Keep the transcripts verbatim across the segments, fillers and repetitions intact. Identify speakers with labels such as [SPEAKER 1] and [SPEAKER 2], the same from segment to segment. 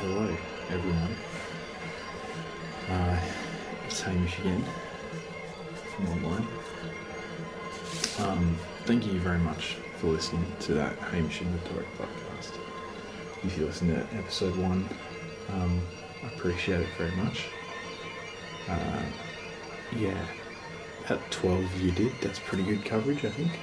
[SPEAKER 1] Hello, everyone. Uh, it's Hamish again from online. Um, thank you very much for listening to that Hamish and the Torek podcast. If you listened to episode one, um, I appreciate it very much. Uh, yeah, at twelve you did. That's pretty good coverage, I think.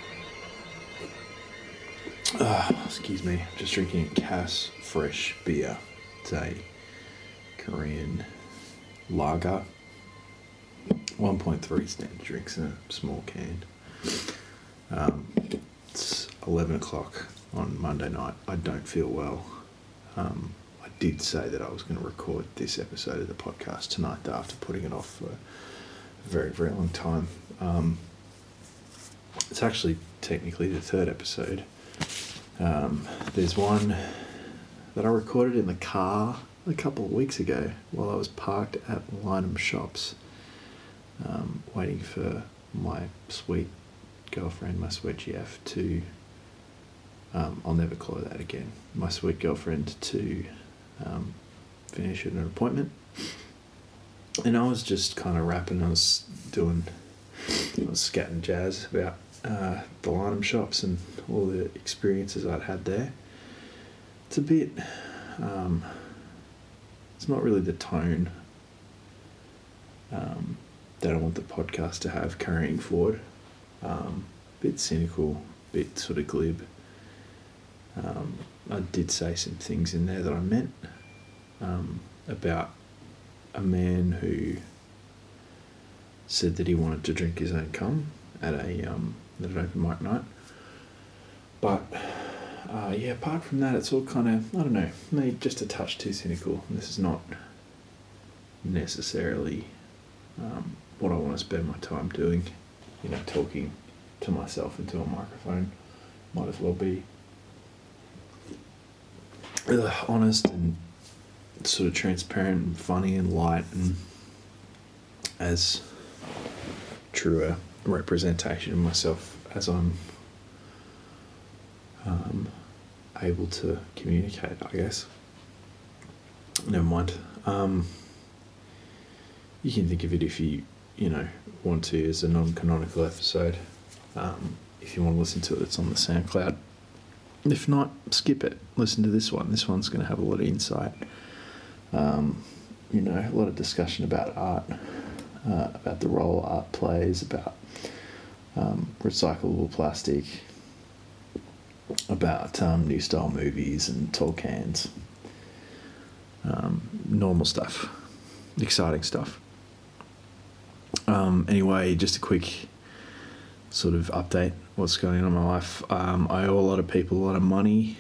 [SPEAKER 1] Uh, excuse me, just drinking a Cass Fresh beer. It's a Korean lager. one point three standard drinks in a small can. Um, it's eleven o'clock on Monday night. I don't feel well. Um, I did say that I was going to record this episode of the podcast tonight after putting it off for a very, very long time. Um, it's actually technically the third episode. Um, there's one that I recorded in the car a couple of weeks ago while I was parked at Lynham Shops, um, waiting for my sweet girlfriend, my sweet G F, to, um, I'll never call her that again, my sweet girlfriend to um, finish at an appointment. And I was just kind of rapping, I was doing, I was scatting jazz about Uh, the Lynham Shops and all the experiences I'd had there. It's a bit, um, it's not really the tone um, that I want the podcast to have carrying forward. Um, bit cynical, bit sort of glib. Um, I did say some things in there that I meant um, about a man who said that he wanted to drink his own cum at a um, at an open mic night. But uh, yeah, apart from that, it's all kind of, I don't know, maybe just a touch too cynical. This is not necessarily um, what I want to spend my time doing. You know, talking to myself into a microphone might as well be uh, honest and sort of transparent and funny and light and as true a representation of myself as I'm um, able to communicate, I guess. Never mind. Um, you can think of it if you, you know, want to as a non-canonical episode. Um, if you want to listen to it, it's on the SoundCloud. If not, skip it. Listen to this one. This one's going to have a lot of insight. Um, you know, a lot of discussion about art, uh, about the role art plays, about Um, recyclable plastic, about um, new style movies and tall cans, um, normal stuff, exciting stuff. Um, anyway, just a quick sort of update what's going on in my life. Um, I owe a lot of people a lot of money,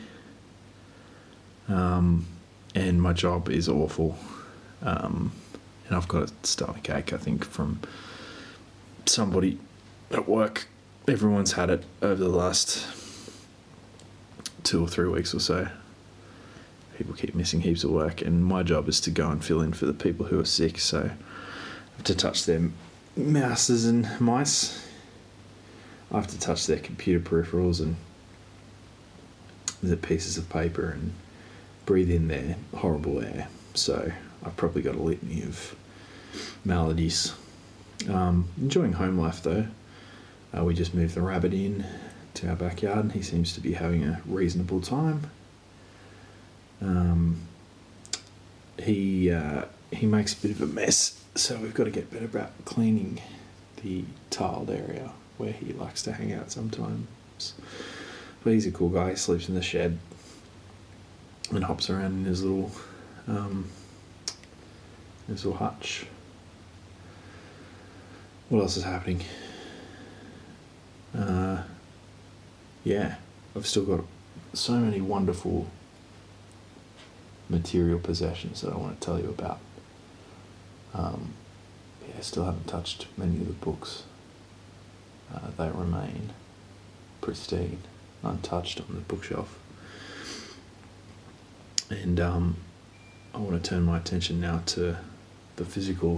[SPEAKER 1] um, and my job is awful, um, and I've got a stomach ache, I think, from somebody at work. Everyone's had it over the last two or three weeks or so. People keep missing heaps of work, and my job is to go and fill in for the people who are sick, so I have to touch their mouses and mice. I have to touch their computer peripherals and the pieces of paper and breathe in their horrible air. So I've probably got a litany of maladies. Um, enjoying home life though. Uh, we just moved the rabbit in to our backyard and he seems to be having a reasonable time. Um, he uh, he makes a bit of a mess, so we've got to get better about cleaning the tiled area where he likes to hang out sometimes. But he's a cool guy. He sleeps in the shed and hops around in his little um, his little hutch. What else is happening? Uh, yeah, I've still got so many wonderful material possessions that I want to tell you about. Um, yeah, I still haven't touched many of the books. Uh, they remain pristine, untouched on the bookshelf. And um, I want to turn my attention now to the physical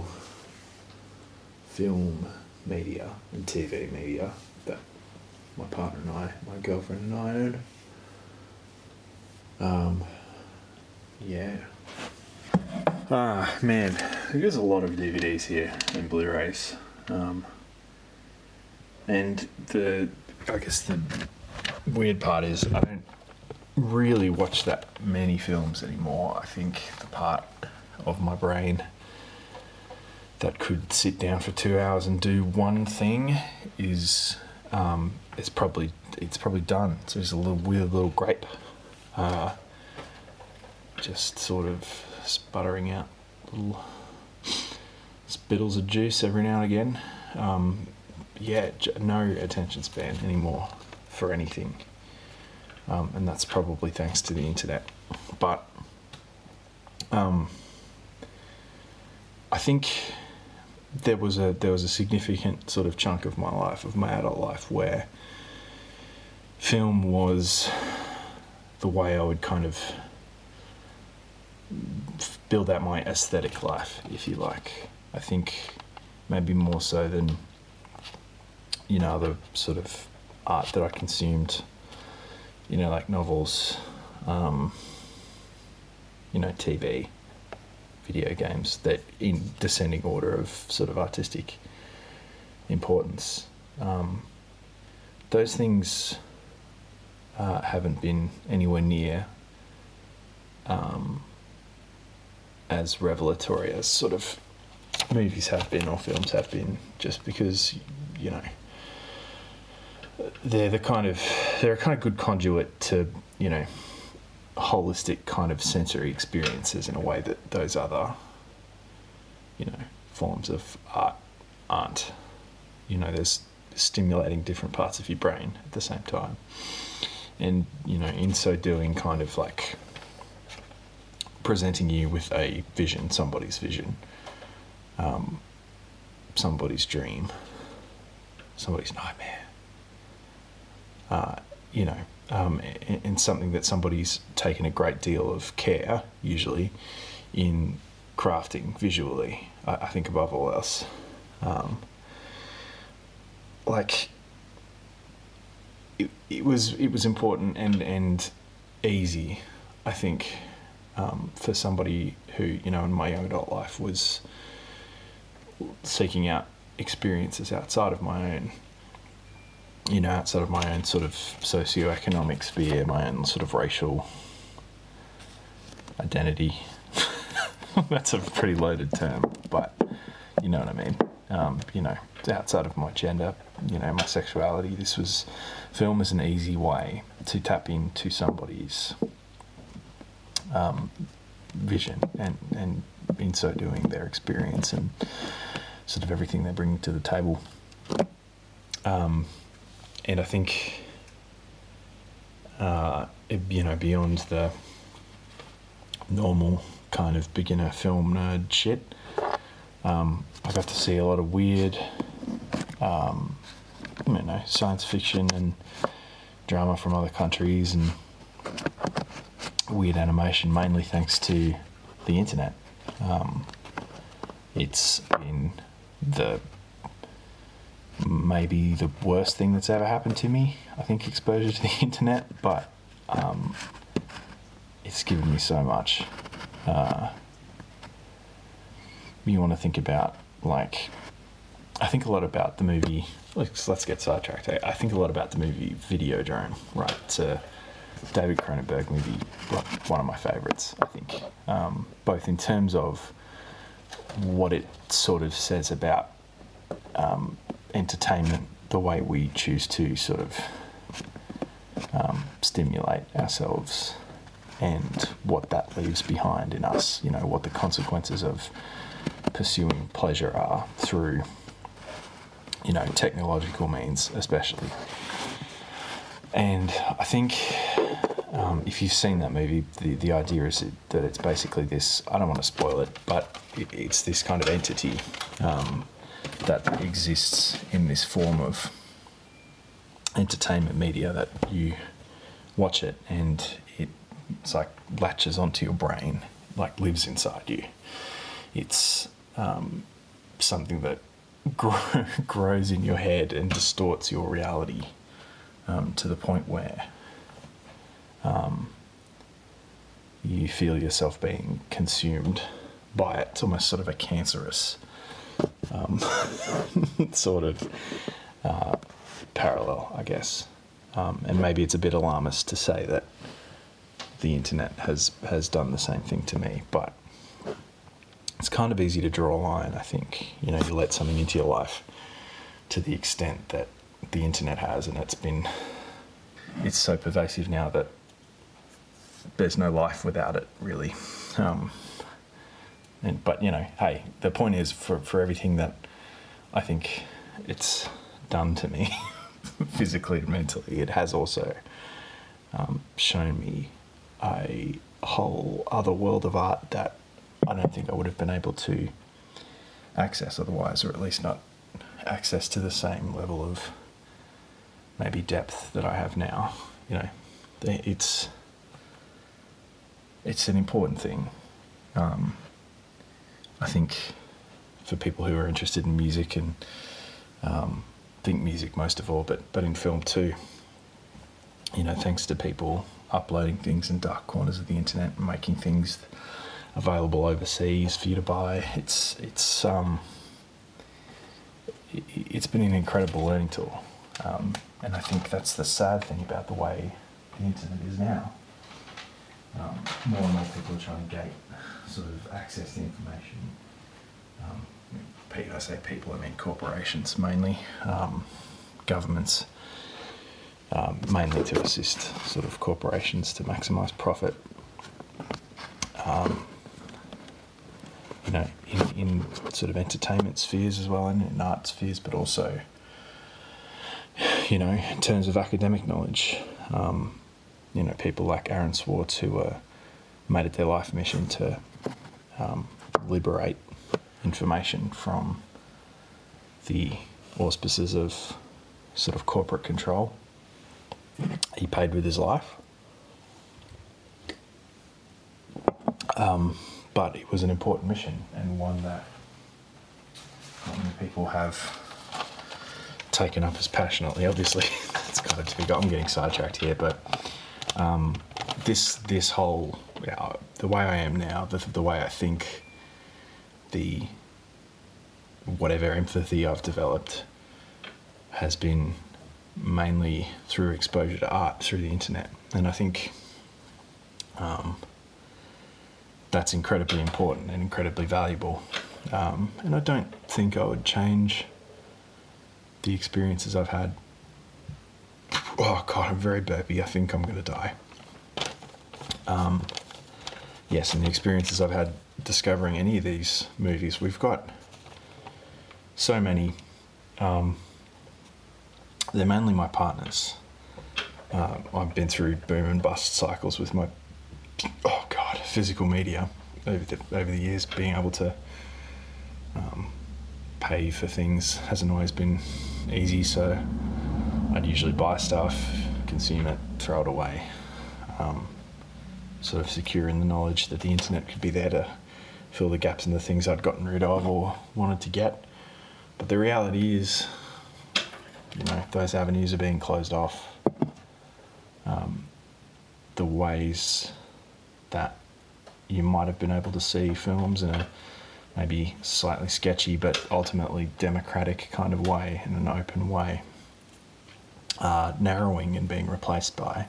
[SPEAKER 1] film media and T V media that my partner and I, my girlfriend and I own. Um, yeah, Ah, man, there's a lot of D V Ds here and Blu-rays. Um, and the, I guess the weird part is I don't really watch that many films anymore. I think the part of my brain that could sit down for two hours and do one thing is um, it's probably it's probably done. So there's a little weird little grape, uh, just sort of sputtering out little spittles of juice every now and again. Um, yeah, no attention span anymore for anything, um, and that's probably thanks to the internet. But um, I think there was a there was a significant sort of chunk of my life, of my adult life, where film was the way I would kind of build out my aesthetic life, if you like. I think maybe more so than, you know, the sort of art that I consumed, you know, like novels, um, you know, T V, video games, that in descending order of sort of artistic importance. Um, those things uh, haven't been anywhere near um, as revelatory as sort of movies have been or films have been, just because, you know, they're the kind of they're a kind of good conduit to, you know, holistic kind of sensory experiences in a way that those other, you know, forms of art aren't. You know, there's stimulating different parts of your brain at the same time, and, you know, in so doing, kind of like presenting you with a vision, somebody's vision, um, somebody's dream, somebody's nightmare, uh, you know, um, and, and something that somebody's taken a great deal of care, usually, in crafting visually, I, I think above all else. Um, like, it, it was it was important and, and easy, I think, um, for somebody who, you know, in my young adult life was seeking out experiences outside of my own, you know, outside of my own sort of socioeconomic sphere, my own sort of racial identity. That's a pretty loaded term, but you know what I mean. Um, you know, outside of my gender, you know, my sexuality, this was, film is an easy way to tap into somebody's um, vision and, and in so doing their experience and sort of everything they bring to the table. Um, and I think, uh, it, you know, beyond the normal kind of beginner film nerd shit, um, I got to see a lot of weird, um, I don't know, science fiction and drama from other countries, and weird animation, mainly thanks to the internet. Um, it's been the maybe the worst thing that's ever happened to me, I think, exposure to the internet, but um, it's given me so much. Uh, you want to think about, like, I think a lot about the movie, let's, let's get sidetracked, I, I think a lot about the movie Videodrome, right? It's a David Cronenberg movie, like one of my favourites, I think, um, both in terms of what it sort of says about um, entertainment, the way we choose to sort of um, stimulate ourselves, and what that leaves behind in us, you know, what the consequences of pursuing pleasure are through, you know, technological means especially. And I think um, if you've seen that movie, the, the idea is that it's basically this, I don't want to spoil it, but it, it's this kind of entity um, that exists in this form of entertainment media, that you watch it and it, it's like latches onto your brain, like lives inside you. It's um, something that grow, grows in your head and distorts your reality um, to the point where um, you feel yourself being consumed by it. It's almost sort of a cancerous um, sort of uh, parallel, I guess. Um, and maybe it's a bit alarmist to say that the internet has, has done the same thing to me, but it's kind of easy to draw a line, I think. You know, you let something into your life to the extent that the internet has, and it's been, it's so pervasive now that there's no life without it, really. Um, and but, you know, hey, the point is, for, for everything that I think it's done to me, physically and mentally, it has also um, shown me a whole other world of art that I don't think I would have been able to access otherwise, or at least not access to the same level of maybe depth that I have now. You know, it's it's an important thing. Um, I think for people who are interested in music and um, think music most of all, but but in film too. You know, thanks to people uploading things in dark corners of the internet and making things available overseas for you to buy. It's it's um it, it's been an incredible learning tool, um, and I think that's the sad thing about the way the internet is now. Um, more and more people are trying to gate sort of access to information. Um, I say people, I mean corporations mainly, um, governments, um, mainly to assist sort of corporations to maximise profit. Um, you know, in, in sort of entertainment spheres as well, and in art spheres, but also, you know, in terms of academic knowledge, um, you know, people like Aaron Swartz, who uh, made it their life mission to um, liberate information from the auspices of sort of corporate control. He paid with his life. Um, but it was an important mission, and one that not many people have taken up as passionately. Obviously, it's kind of to be got. I'm getting sidetracked here, but um, this this whole yeah, the way I am now, the the way I think, the whatever empathy I've developed has been mainly through exposure to art through the internet, and I think. Um, That's incredibly important and incredibly valuable. Um, and I don't think I would change the experiences I've had. Oh, God, I'm very burpy. I think I'm going to die. Um, yes, and the experiences I've had discovering any of these movies. We've got so many. Um, they're mainly my partners. Uh, I've been through boom and bust cycles with my oh God, physical media over the over the years. Being able to um, pay for things hasn't always been easy, so I'd usually buy stuff, consume it, throw it away, um, sort of secure in the knowledge that the internet could be there to fill the gaps in the things I'd gotten rid of or wanted to get. But the reality is, you know, those avenues are being closed off. Um, the ways that you might have been able to see films in a maybe slightly sketchy but ultimately democratic kind of way, in an open way, uh, narrowing and being replaced by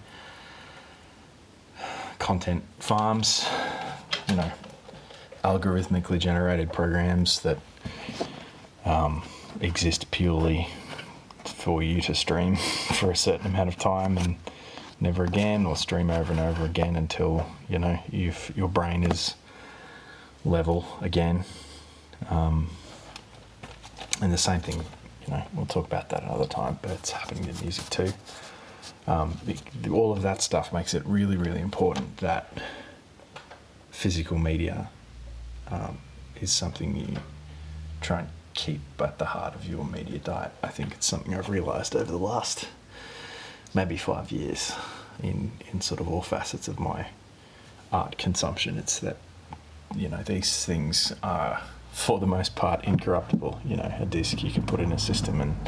[SPEAKER 1] content farms, you know, algorithmically generated programs that um, exist purely for you to stream for a certain amount of time and never again, or stream over and over again until, you know, you've, your brain is level again. Um, and the same thing, you know, we'll talk about that another time, but it's happening in music too. Um, the, all of that stuff makes it really, really important that physical media um, is something you try and keep at the heart of your media diet. I think it's something I've realised over the last maybe five years in, in sort of all facets of my art consumption. It's that, you know, these things are for the most part incorruptible. You know, a disc you can put in a system and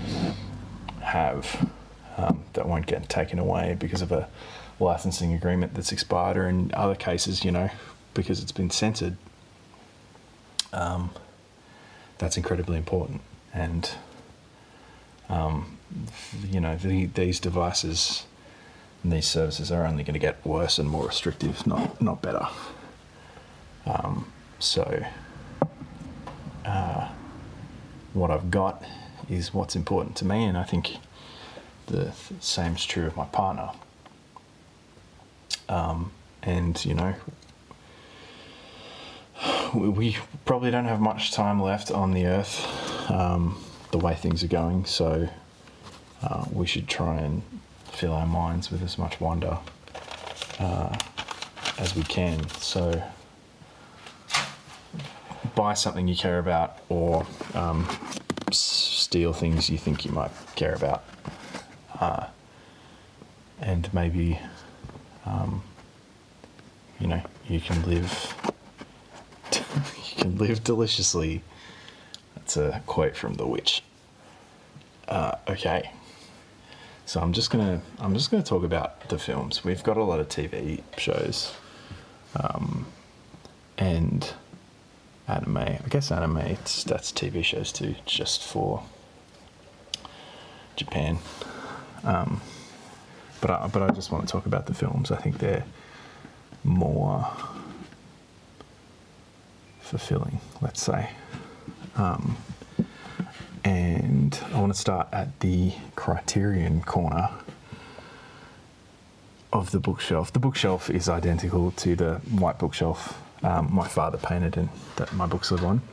[SPEAKER 1] have um, that won't get taken away because of a licensing agreement that's expired, or in other cases, you know, because it's been censored. um, that's incredibly important. And, um, you know, the, these devices and these services are only going to get worse and more restrictive, not not better. Um, so, uh, what I've got is what's important to me, and I think the same's true of my partner. Um, and, you know, we, we probably don't have much time left on the earth, um, the way things are going, so uh, we should try and fill our minds with as much wonder uh, as we can. So buy something you care about, or um, steal things you think you might care about, uh, and maybe um, you know, you can live you can live deliciously. That's a quote from The Witch. Uh, okay, so I'm just gonna I'm just gonna talk about the films. We've got a lot of T V shows, um, and anime. I guess anime, it's, that's T V shows too, just for Japan. Um, but I, but I just want to talk about the films. I think they're more fulfilling, let's say. Um, and I want to start at the Criterion corner of the bookshelf. The bookshelf is identical to the white bookshelf um, my father painted and that my books live on.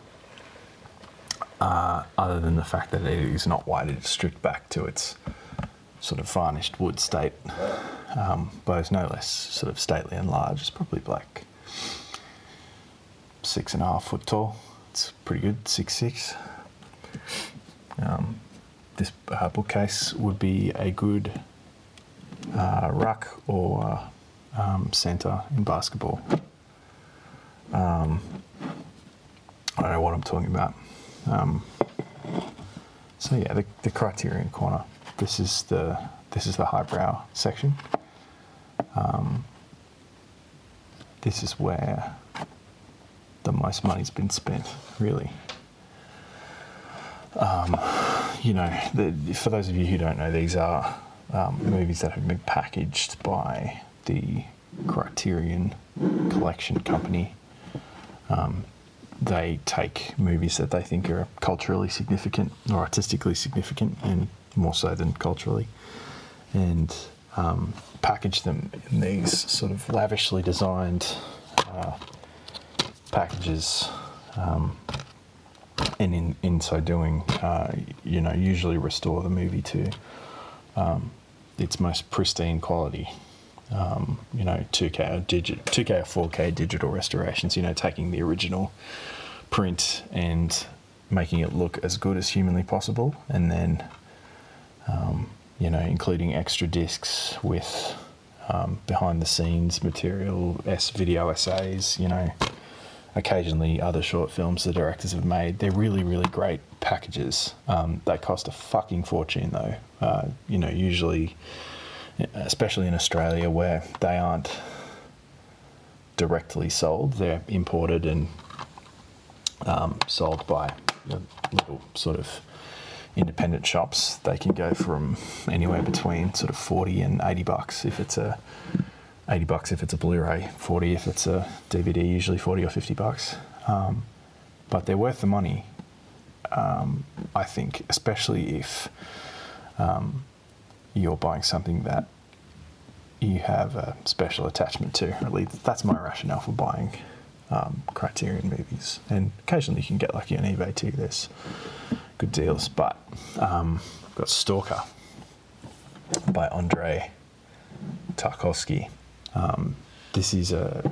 [SPEAKER 1] Uh, other than the fact that it is not white, it's stripped back to its sort of varnished wood state, um, but it's no less sort of stately and large. It's probably like six and a half foot tall. It's pretty good, six six. Um, this uh, bookcase would be a good uh, ruck or um, centre in basketball. Um, I don't know what I'm talking about. Um, so yeah, the, the Criterion corner. This is the this is the highbrow section. Um, this is where the most money's been spent, really. Um, you know, the, for those of you who don't know, these are um, movies that have been packaged by the Criterion Collection Company. Um, they take movies that they think are culturally significant or artistically significant, and more so than culturally, and um, package them in these sort of lavishly designed uh, packages, um, and in, in so doing, uh, you know, usually restore the movie to um, its most pristine quality. Um, you know, two K or digit, two K or four K digital restorations. You know, taking the original print and making it look as good as humanly possible, and then um, you know, including extra discs with um, behind the scenes material, S video essays. You know, occasionally other short films the directors have made. They're really, really great packages. Um, they cost a fucking fortune though. Uh, you know, usually, especially in Australia where they aren't directly sold, they're imported and um, sold by you know, little sort of independent shops. They can go from anywhere between sort of forty and eighty bucks if it's a eighty bucks if it's a Blu-ray, forty if it's a D V D, usually forty or fifty bucks. Um, but they're worth the money, um, I think, especially if um, you're buying something that you have a special attachment to. At least that's my rationale for buying um, Criterion movies. And occasionally you can get lucky on eBay too. There's good deals. But um, I've got Stalker by Andrei Tarkovsky. Um, this is a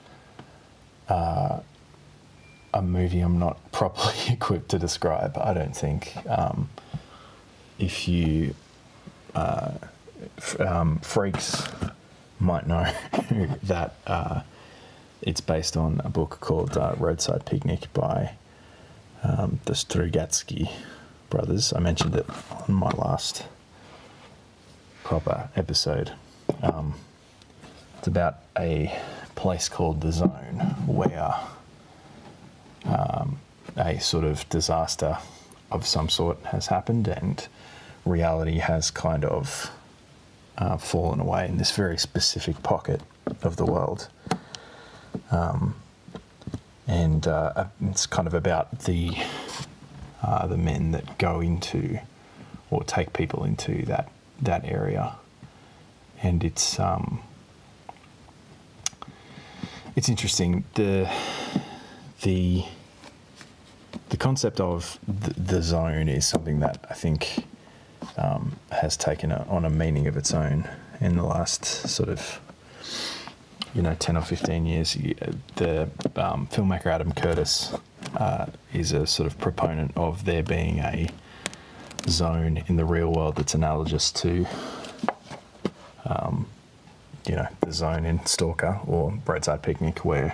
[SPEAKER 1] uh, a movie I'm not properly equipped to describe, I don't think. Um, if you uh, f- um, freaks might know that uh, it's based on a book called uh, Roadside Picnic by um, the Strugatsky brothers. I mentioned it on my last proper episode. Um, it's about a place called The Zone where um, a sort of disaster of some sort has happened, and reality has kind of uh, fallen away in this very specific pocket of the world. Um, and uh, it's kind of about the uh, the men that go into or take people into that that area, and it's um, it's interesting. the the The concept of the, the zone is something that I think um, has taken a, on a meaning of its own in the last sort of, you know, ten or fifteen years. The um, filmmaker Adam Curtis uh, is a sort of proponent of there being a zone in the real world that's analogous to, um, you know, the zone in Stalker or Roadside Picnic, where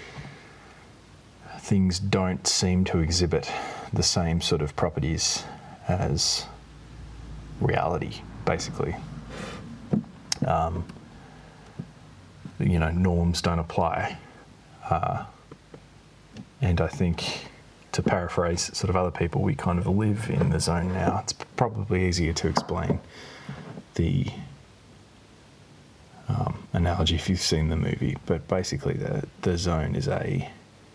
[SPEAKER 1] things don't seem to exhibit the same sort of properties as reality, basically. Um, you know, norms don't apply. Uh, and I think, to paraphrase sort of other people, we kind of live in the zone now. It's probably easier to explain the um, analogy if you've seen the movie, but basically the, the zone is a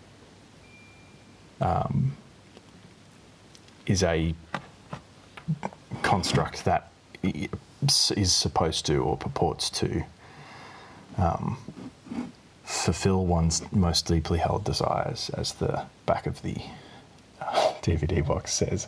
[SPEAKER 1] Um, is a construct that is supposed to or purports to um, fulfill one's most deeply held desires, as the back of the D V D box says.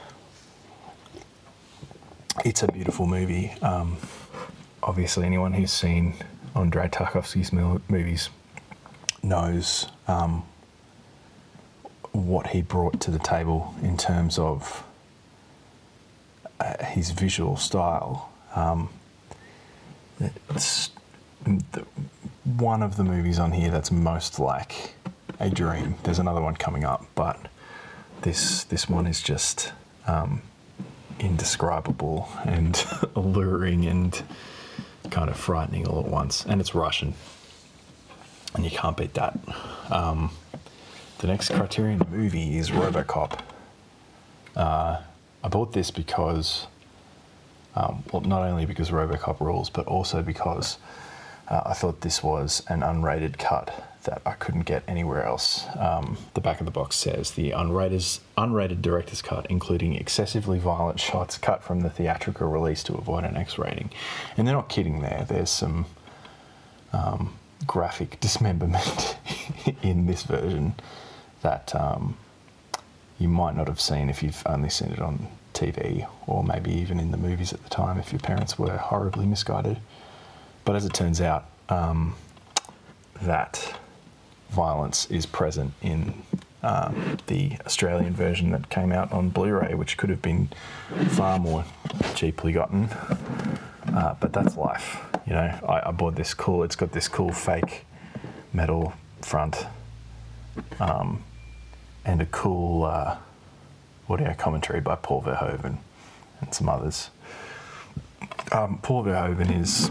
[SPEAKER 1] It's a beautiful movie. Um, obviously, anyone who's seen Andrei Tarkovsky's movies knows um, what he brought to the table in terms of uh, his visual style. Um, it's the, one of the movies on here that's most like a dream. There's another one coming up, but this this one is just um, indescribable and alluring and kind of frightening all at once. And it's Russian, and you can't beat that. Um, The next Criterion movie is RoboCop. Uh, I bought this because, um, well, not only because RoboCop rules, but also because uh, I thought this was an unrated cut that I couldn't get anywhere else. Um, the back of the box says the unrated, unrated director's cut, including excessively violent shots cut from the theatrical release to avoid an X rating. And they're not kidding there. There's some um, graphic dismemberment in this version that um, you might not have seen if you've only seen it on T V, or maybe even in the movies at the time if your parents were horribly misguided. But as it turns out, um, that violence is present in um, the Australian version that came out on Blu-ray, which could have been far more cheaply gotten. Uh, but that's life, you know. I, I bought this cool. It's got this cool fake metal front. Um, and a cool uh, audio commentary by Paul Verhoeven and some others. Um, Paul Verhoeven is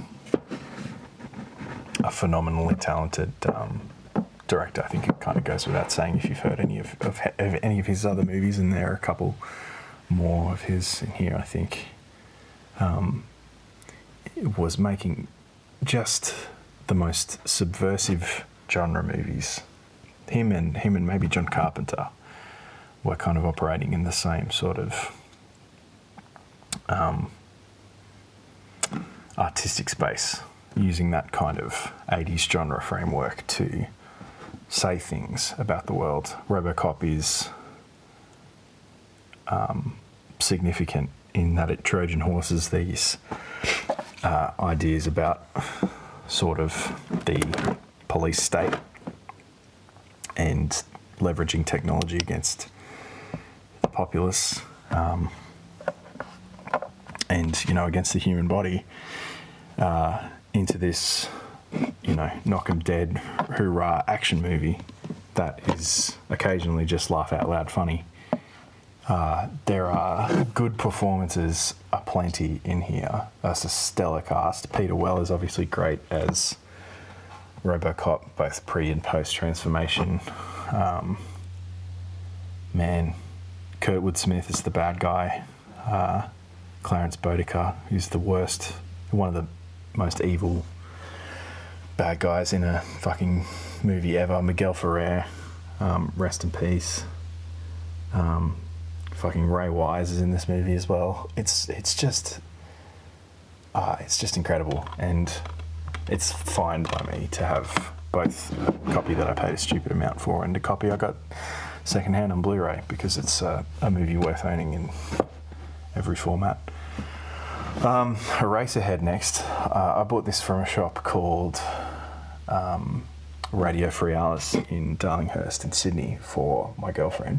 [SPEAKER 1] a phenomenally talented um, director. I think it kind of goes without saying if you've heard any of, of, of any of his other movies, and there are a couple more of his in here, I think. Um, it was making just the most subversive genre movies. Him and him and maybe John Carpenter were kind of operating in the same sort of um, artistic space, using that kind of eighties genre framework to say things about the world. RoboCop is um, significant in that it Trojan horses these uh, ideas about sort of the police state and leveraging technology against the populace, um, and, you know, against the human body, uh, into this, you know, knock 'em dead, hoorah action movie that is occasionally just laugh out loud funny. Uh, there are good performances aplenty in here. That's a stellar cast. Peter Weller is obviously great as RoboCop, both pre and post transformation. Um, man, Kurtwood Smith is the bad guy. Uh, Clarence Boudica, who's the worst, one of the most evil bad guys in a fucking movie ever. Miguel Ferrer, um, rest in peace. Um, fucking Ray Wise is in this movie as well. It's it's just, uh, it's just incredible, and it's fine by me to have both a copy that I paid a stupid amount for and a copy I got secondhand on Blu-ray, because it's uh, a movie worth owning in every format. Um, Eraserhead next. Uh, I bought this from a shop called um, Radio Free Alice in Darlinghurst in Sydney for my girlfriend.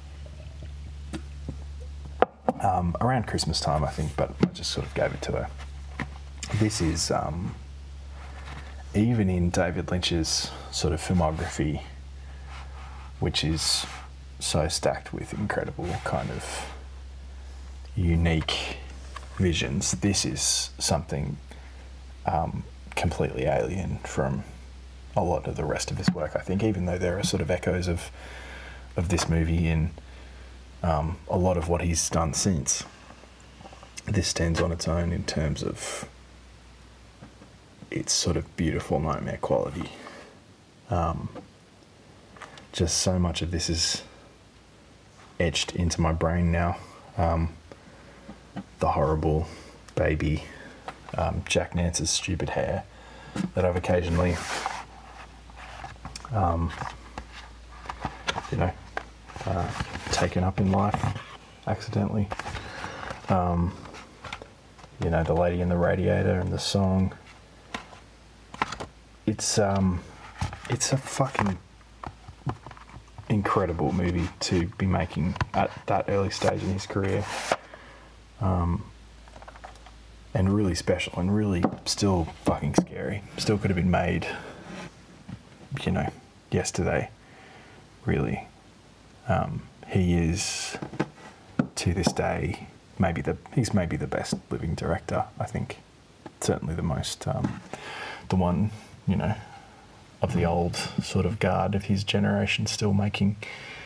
[SPEAKER 1] Um, around Christmas time, I think, but I just sort of gave it to her. This is, um, even in David Lynch's sort of filmography, which is so stacked with incredible kind of unique visions, this is something um, completely alien from a lot of the rest of his work, I think, even though there are sort of echoes of of this movie in um, a lot of what he's done since. This stands on its own in terms of its sort of beautiful nightmare quality. Um, just so much of this is etched into my brain now. Um, the horrible baby um, Jack Nance's stupid hair that I've occasionally, um, you know, uh, taken up in life accidentally. Um, you know, the lady in the radiator and the song. It's um, it's a fucking incredible movie to be making at that early stage in his career. Um, and really special and really still fucking scary. Still could have been made, you know, yesterday, really. Um, he is, to this day, maybe the he's maybe the best living director, I think. Certainly the most, um, the one, you know, of the old sort of guard of his generation still making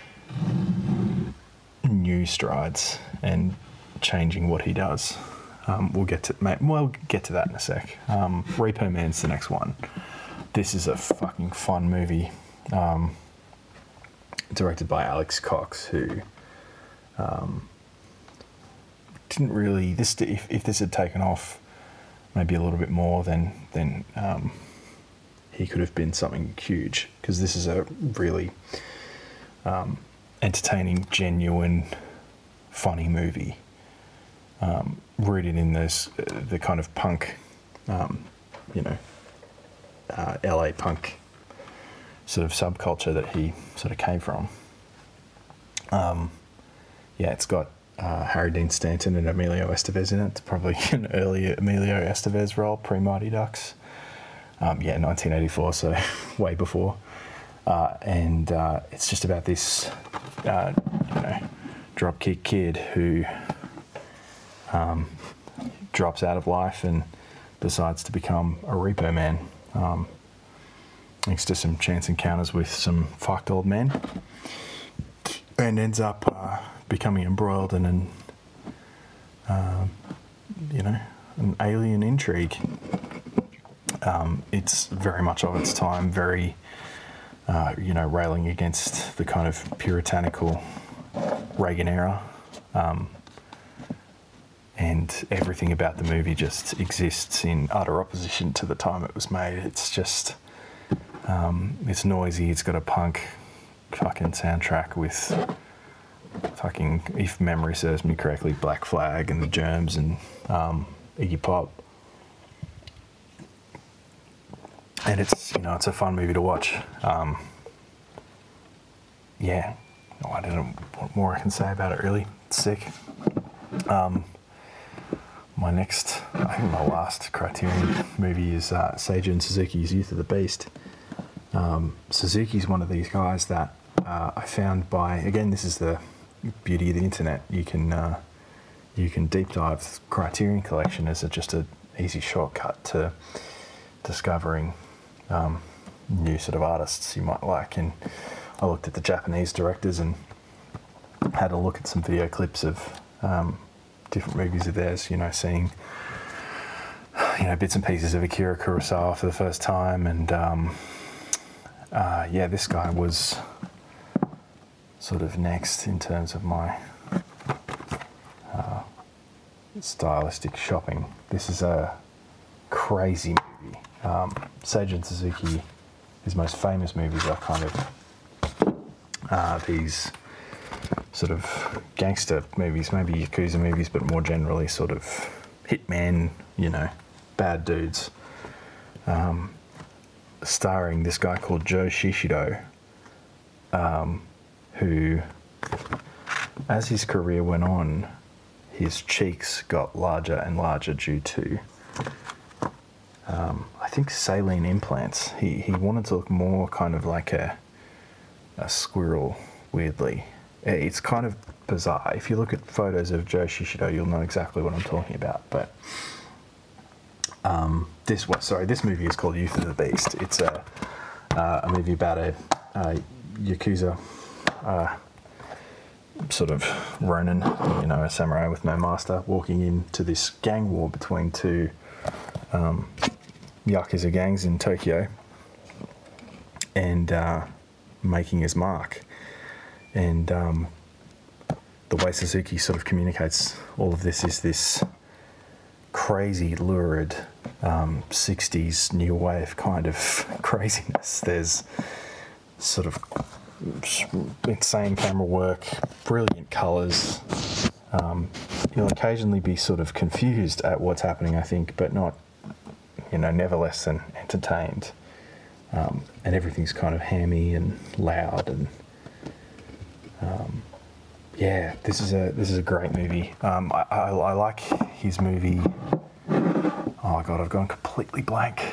[SPEAKER 1] new strides and changing what he does. Um, we'll get to mate, we'll get to that in a sec. Um, Repo Man's the next one. This is a fucking fun movie, um, directed by Alex Cox, who um, didn't really. This if, if this had taken off maybe a little bit more, then then um, he could have been something huge. Because this is a really um, entertaining, genuine, funny movie. Um, rooted in this, uh, the kind of punk, um, you know, uh, L A punk sort of subculture that he sort of came from. Um, yeah, it's got uh, Harry Dean Stanton and Emilio Estevez in it. It's probably an early Emilio Estevez role, pre-Mighty Ducks. Um, yeah, nineteen eighty-four, so way before. Uh, and uh, it's just about this, uh, you know, dropkick kid who Um, drops out of life and decides to become a repo man, um, thanks to some chance encounters with some fucked old men, and ends up uh, becoming embroiled in an, uh, you know, an alien intrigue. Um, it's very much of its time, very, uh, you know, railing against the kind of puritanical Reagan era. Um, And everything about the movie just exists in utter opposition to the time it was made. It's just, um, it's noisy. It's got a punk fucking soundtrack with fucking, if memory serves me correctly, Black Flag and the Germs and um, Iggy Pop. And it's, you know, it's a fun movie to watch. Um, yeah, oh, I don't know what more I can say about it, really. It's sick. Um, My next, I think my last Criterion movie is uh, Seiji and Suzuki's Youth of the Beast. Um, Suzuki's one of these guys that uh, I found by, again, this is the beauty of the internet. You can uh, you can deep dive the Criterion collection as a, just an easy shortcut to discovering um, new sort of artists you might like. And I looked at the Japanese directors, and had a look at some video clips of um, different movies of theirs, you know, seeing, you know, bits and pieces of Akira Kurosawa for the first time. And, um, uh, yeah, this guy was sort of next in terms of my uh, stylistic shopping. This is a crazy movie. Um, Seijun Suzuki, his most famous movies are kind of uh, these sort of gangster movies, maybe Yakuza movies, but more generally sort of hitmen, you know, bad dudes. Um, starring this guy called Joe Shishido, um, who, as his career went on, his cheeks got larger and larger due to, um, I think, saline implants. He he wanted to look more kind of like a a squirrel, weirdly. It's kind of bizarre. If you look at photos of Joe Shishido, you'll know exactly what I'm talking about. But um, this one, sorry, this movie is called Youth of the Beast. It's a uh, a movie about a, a Yakuza uh, sort of Ronin, you know, a samurai with no master, walking into this gang war between two um, Yakuza gangs in Tokyo and uh, making his mark. And um, the way Suzuki sort of communicates all of this is this crazy, lurid um, sixties new wave kind of craziness. There's sort of insane camera work, brilliant colours. Um, you'll occasionally be sort of confused at what's happening, I think, but not, you know, never less than entertained. Um, and everything's kind of hammy and loud, and um, yeah, this is a this is a great movie. Um, I, I, I like his movie. Oh god, I've gone completely blank.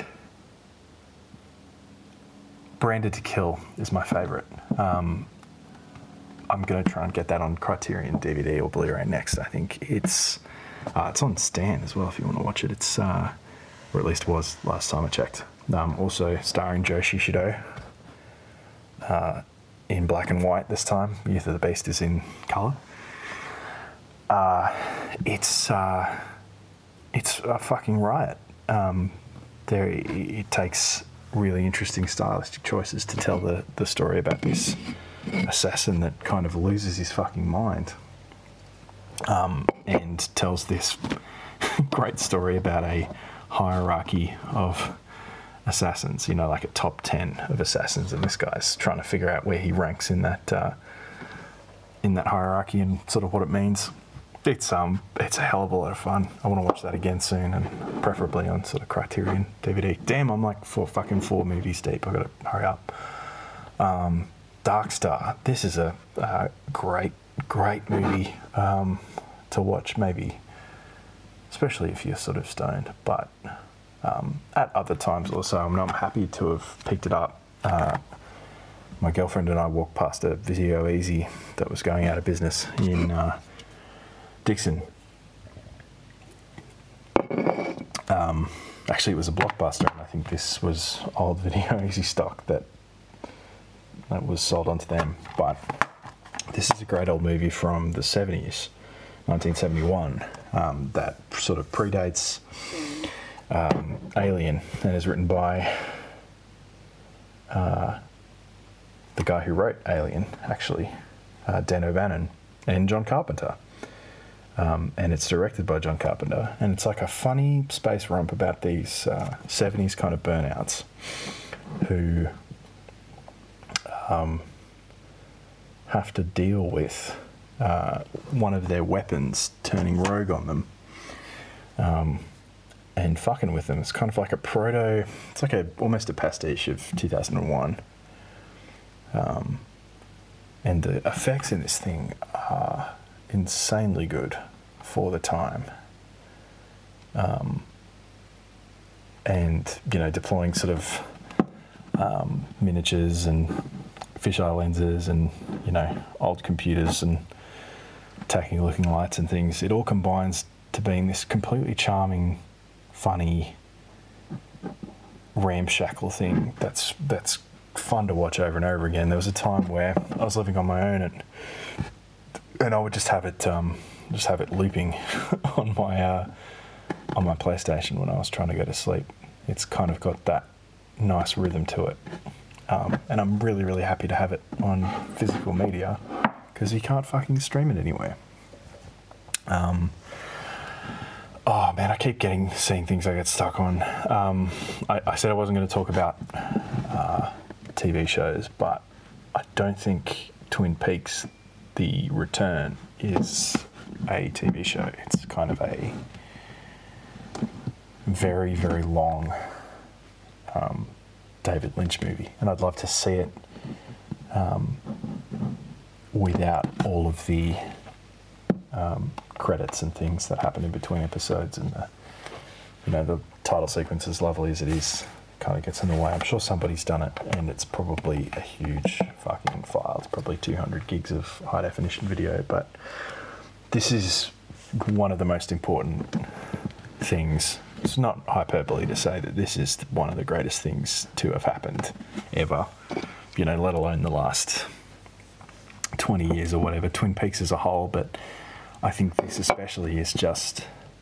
[SPEAKER 1] Branded to Kill is my favourite. Um, I'm going to try and get that on Criterion D V D or Blu-ray next. I think it's uh, it's on Stan as well if you want to watch it. It's uh, or at least was last time I checked. Um, also starring Joe Shishido uh, in black and white this time. Youth of the Beast is in colour. Uh, it's uh, it's a fucking riot. Um, there, it, it takes really interesting stylistic choices to tell the, the story about this assassin that kind of loses his fucking mind, um, and tells this great story about a hierarchy of assassins, you know, like a top ten of assassins, and this guy's trying to figure out where he ranks in that uh, in that hierarchy and sort of what it means. It's um it's a hell of a lot of fun. I want to watch that again soon, and preferably on sort of Criterion D V D. Damn, I'm like four fucking four movies deep. I've got to hurry up. Um, Dark Star. This is a uh, great, great movie um, to watch, maybe, especially if you're sort of stoned. But um, at other times also, I'm not happy to have picked it up. Uh, my girlfriend and I walked past a Video Easy that was going out of business in uh, Dixon. Um, actually, it was a Blockbuster, and I think this was old Video Easy stock that that was sold onto them. But this is a great old movie from the seventies, nineteen seventy-one, um, that sort of predates um, Alien, and is written by uh, the guy who wrote Alien, actually, uh, Dan O'Bannon, and John Carpenter. Um, and it's directed by John Carpenter, and it's like a funny space romp about these uh, seventies kind of burnouts who um, have to deal with uh, one of their weapons turning rogue on them um, and fucking with them. It's kind of like a proto, it's like a almost a pastiche of two thousand one. Um, and the effects in this thing are insanely good for the time, um, and you know, deploying sort of um, miniatures and fisheye lenses and, you know, old computers and tacky looking lights and things. It all combines to being this completely charming, funny, ramshackle thing that's that's fun to watch over and over again. There was a time where I was living on my own, and and I would just have it, um, just have it looping on my uh, on my PlayStation when I was trying to go to sleep. It's kind of got that nice rhythm to it, um, and I'm really, really happy to have it on physical media because you can't fucking stream it anywhere. Um, oh man, I keep getting seeing things I get stuck on. Um, I, I said I wasn't going to talk about uh, T V shows, but I don't think Twin Peaks: The Return is a T V show. It's kind of a very, very long um, David Lynch movie, and I'd love to see it um, without all of the um, credits and things that happen in between episodes, and the, you know, the title sequence, as lovely as it is, kind of gets in the way. I'm sure somebody's done it, and it's probably a huge fucking file. It's probably two hundred gigs of high definition video, but this is one of the most important things. It's not hyperbole to say that this is one of the greatest things to have happened ever, you know, let alone the last twenty years or whatever, Twin Peaks as a whole, but I think this especially is just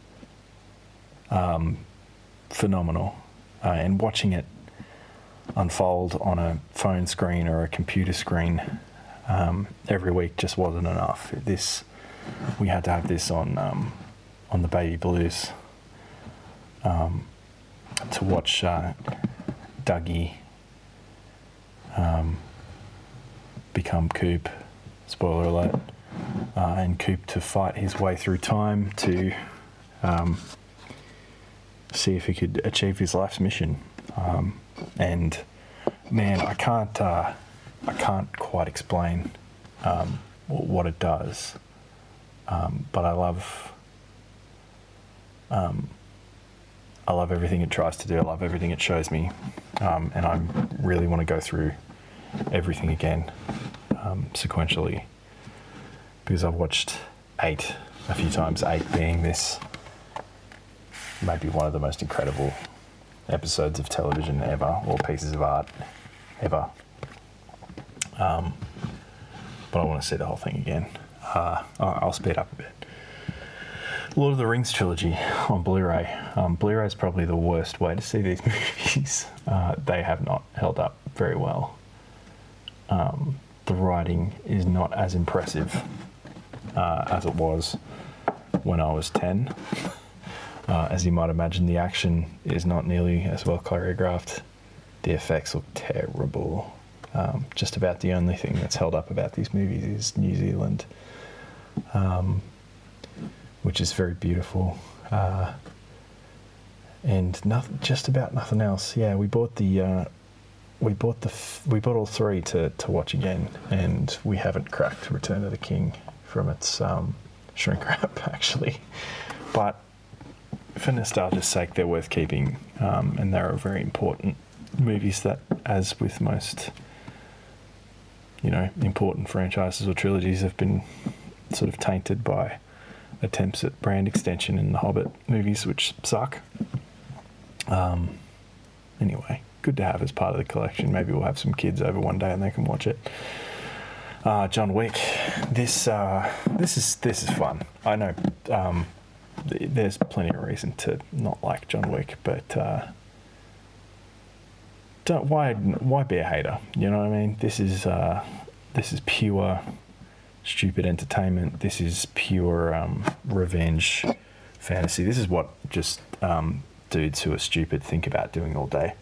[SPEAKER 1] um, phenomenal. Uh, and watching it unfold on a phone screen or a computer screen um, every week just wasn't enough. This, we had to have this on um, on the Baby Blues um, to watch uh, Dougie um, become Coop. Spoiler alert. Uh, and Coop to fight his way through time to um, see if he could achieve his life's mission. Um, and man, I can't, uh, I can't quite explain um, what it does. Um, but I love, um, I love everything it tries to do. I love everything it shows me, um, and I really want to go through everything again um, sequentially. Because I've watched eight a few times, eight being this maybe one of the most incredible episodes of television ever, or pieces of art ever. Um, but I want to see the whole thing again. Uh, I'll speed up a bit. Lord of the Rings trilogy on Blu-ray. Um, Blu-ray is probably the worst way to see these movies. Uh, they have not held up very well. Um, the writing is not as impressive Uh, as it was when I was ten. Uh, as you might imagine, the action is not nearly as well choreographed. The effects look terrible. Um, just about the only thing that's held up about these movies is New Zealand, um, which is very beautiful. Uh, and nothing, just about nothing else. Yeah, we bought the uh, we bought the f- we bought all three to, to watch again, and we haven't cracked Return of the King from its um, shrink wrap, actually. But for nostalgia's sake, they're worth keeping, um, and they're very important movies that, as with most, you know, important franchises or trilogies, have been sort of tainted by attempts at brand extension in the Hobbit movies, which suck. Um, anyway, good to have as part of the collection. Maybe we'll have some kids over one day and they can watch it. Uh, John Wick. This uh, this is this is fun. I know um, th- there's plenty of reason to not like John Wick, but uh, don't why why be a hater? You know what I mean? This is uh, this is pure stupid entertainment. This is pure um, revenge fantasy. This is what just um, dudes who are stupid think about doing all day.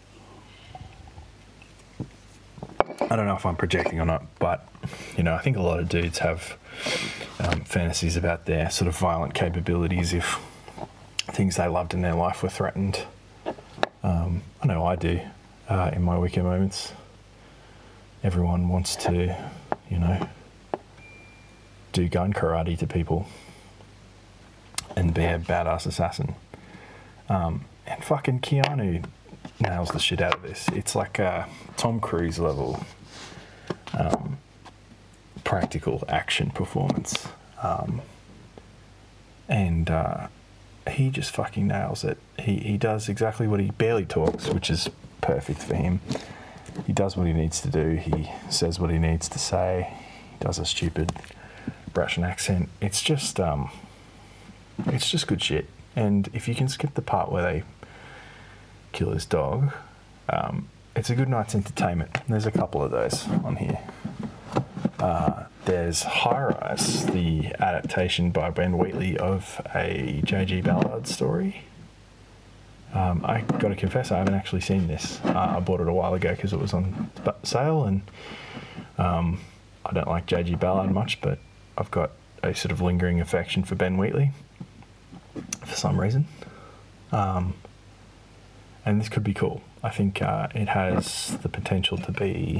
[SPEAKER 1] I don't know if I'm projecting or not, but, you know, I think a lot of dudes have um, fantasies about their sort of violent capabilities if things they loved in their life were threatened. Um, I know I do uh, in my weaker moments. Everyone wants to, you know, do gun karate to people and be a badass assassin. Um, and fucking Keanu nails the shit out of this. It's like a Tom Cruise level um, practical action performance. Um, and uh, he just fucking nails it. He, he does exactly what he barely talks, which is perfect for him. He does what he needs to do. He says what he needs to say. He does a stupid Russian accent. It's just, um, it's just good shit. And if you can skip the part where they kill his dog, um, it's a good night's entertainment. There's a couple of those on here. Uh, there's High Rise, the adaptation by Ben Wheatley of a J G Ballard story. Um, I got to confess, I haven't actually seen this. Uh, I bought it a while ago because it was on sale, and um, I don't like J G Ballard much, but I've got a sort of lingering affection for Ben Wheatley for some reason. Um, and this could be cool. I think uh, it has the potential to be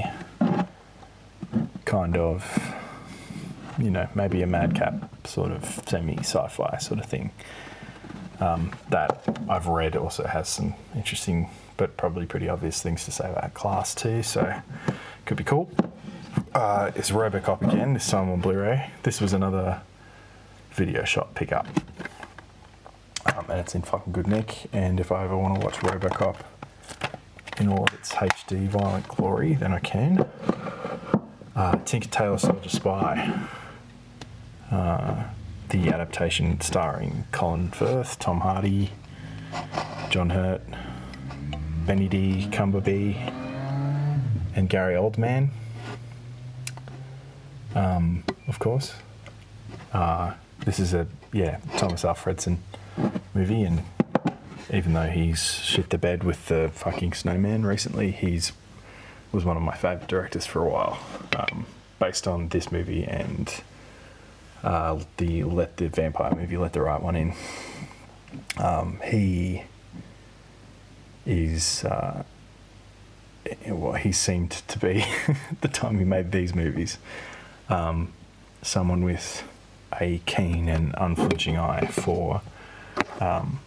[SPEAKER 1] kind of, you know, maybe a madcap sort of semi-sci-fi sort of thing. Um, that I've read also has some interesting but probably pretty obvious things to say about class too, so could be cool. Uh, it's Robocop again, this time on Blu-ray. This was another video shop pickup. Um, and it's in fucking good nick, and if I ever want to watch Robocop in all of its H D violent glory, then I can. Uh, Tinker Tailor Soldier Spy. Uh, the adaptation starring Colin Firth, Tom Hardy, John Hurt, Benedict Cumberbatch, and Gary Oldman. Um, of course. Uh, this is a, yeah, Thomas Alfredson movie, and even though he's shit the bed with the fucking Snowman recently, he's was one of my favourite directors for a while, um, based on this movie and uh, the Let the Vampire movie, Let the Right One In. Um, he is, uh, well, he seemed to be, at the time he made these movies, um, someone with a keen and unflinching eye for um,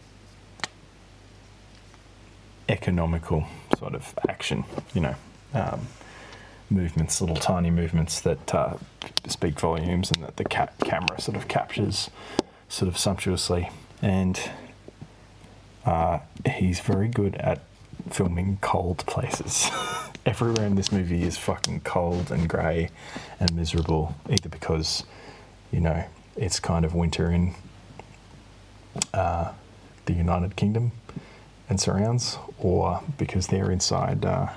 [SPEAKER 1] economical sort of action, you know, um, movements, little tiny movements that uh, speak volumes and that the ca- camera sort of captures sort of sumptuously. And uh, he's very good at filming cold places. Everywhere in this movie is fucking cold and grey and miserable, either because, you know, it's kind of winter in uh, the United Kingdom and surrounds, or because they're inside uh,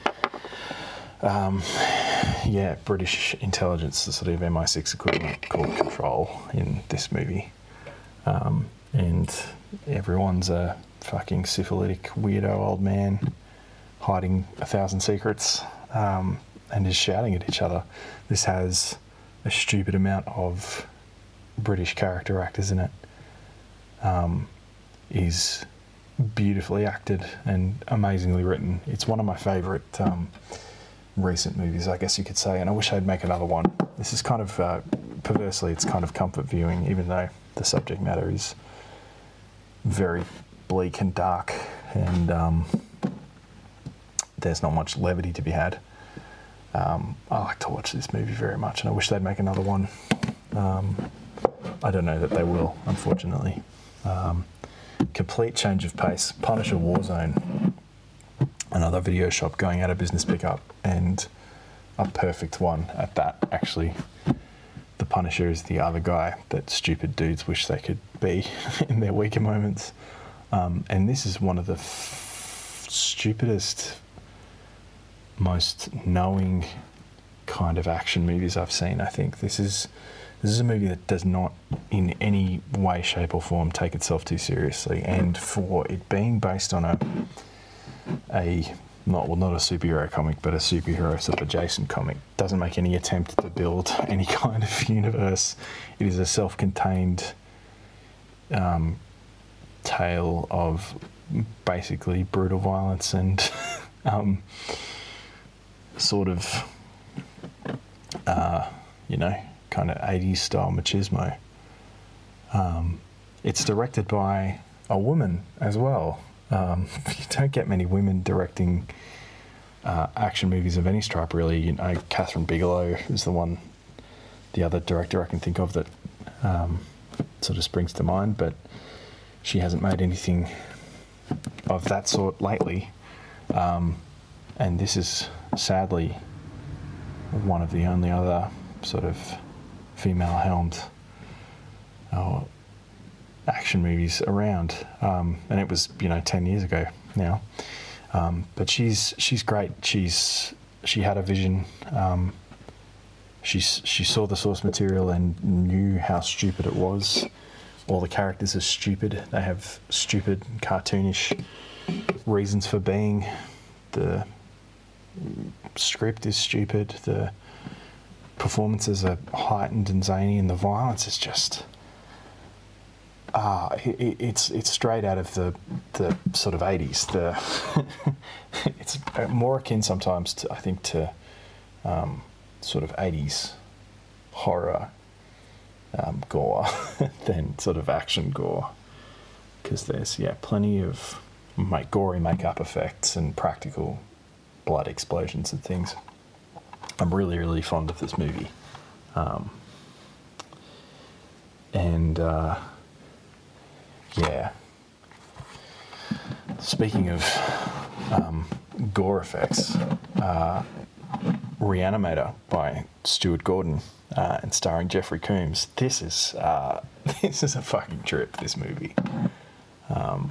[SPEAKER 1] um, yeah, British intelligence, the sort of M I six equivalent called Control in this movie. Um, and everyone's a fucking syphilitic weirdo old man hiding a thousand secrets um, and is shouting at each other. This has a stupid amount of British character actors in it. Um, is beautifully acted and amazingly written. It's one of my favourite um, recent movies, I guess you could say, and I wish I'd make another one. This is kind of, uh, perversely, it's kind of comfort viewing, even though the subject matter is very bleak and dark, and um, there's not much levity to be had. Um, I like to watch this movie very much, and I wish they'd make another one. Um, I don't know that they will, unfortunately. Um, complete change of pace. Punisher Warzone, another video shop going out of business pickup, and a perfect one at that, actually. The Punisher is the other guy that stupid dudes wish they could be in their weaker moments. Um, and this is one of the f- stupidest, most knowing kind of action movies I've seen, I think. This is this is a movie that does not in any way, shape or form take itself too seriously. And for it being based on a, a not well, not a superhero comic, but a superhero sort of adjacent comic, doesn't make any attempt to build any kind of universe. It is a self-contained um, tale of basically brutal violence and um, sort of, uh, you know, kind of eighties style machismo. Um, it's directed by a woman as well. Um, you don't get many women directing uh, action movies of any stripe, really. You know, Catherine Bigelow is the one, the other director I can think of that um, sort of springs to mind, but she hasn't made anything of that sort lately. Um, and this is sadly one of the only other sort of female-helmed uh, action movies around, um, and it was, you know, ten years ago now. Um, but she's she's great. She's she had a vision. Um, she she saw the source material and knew how stupid it was. All the characters are stupid. They have stupid, cartoonish reasons for being. The script is stupid. The performances are heightened and zany, and the violence is just ah, uh, it, it's it's straight out of the the sort of eighties. The it's more akin sometimes to, I think, to um, sort of eighties horror um, gore than sort of action gore, because there's yeah plenty of make, gory makeup effects and practical blood explosions and things. I'm really really fond of this movie, um, and. Uh, Yeah. Speaking of um, gore effects, uh, Reanimator by Stuart Gordon uh, and starring Jeffrey Combs. This is uh, this is a fucking trip. This movie. Um,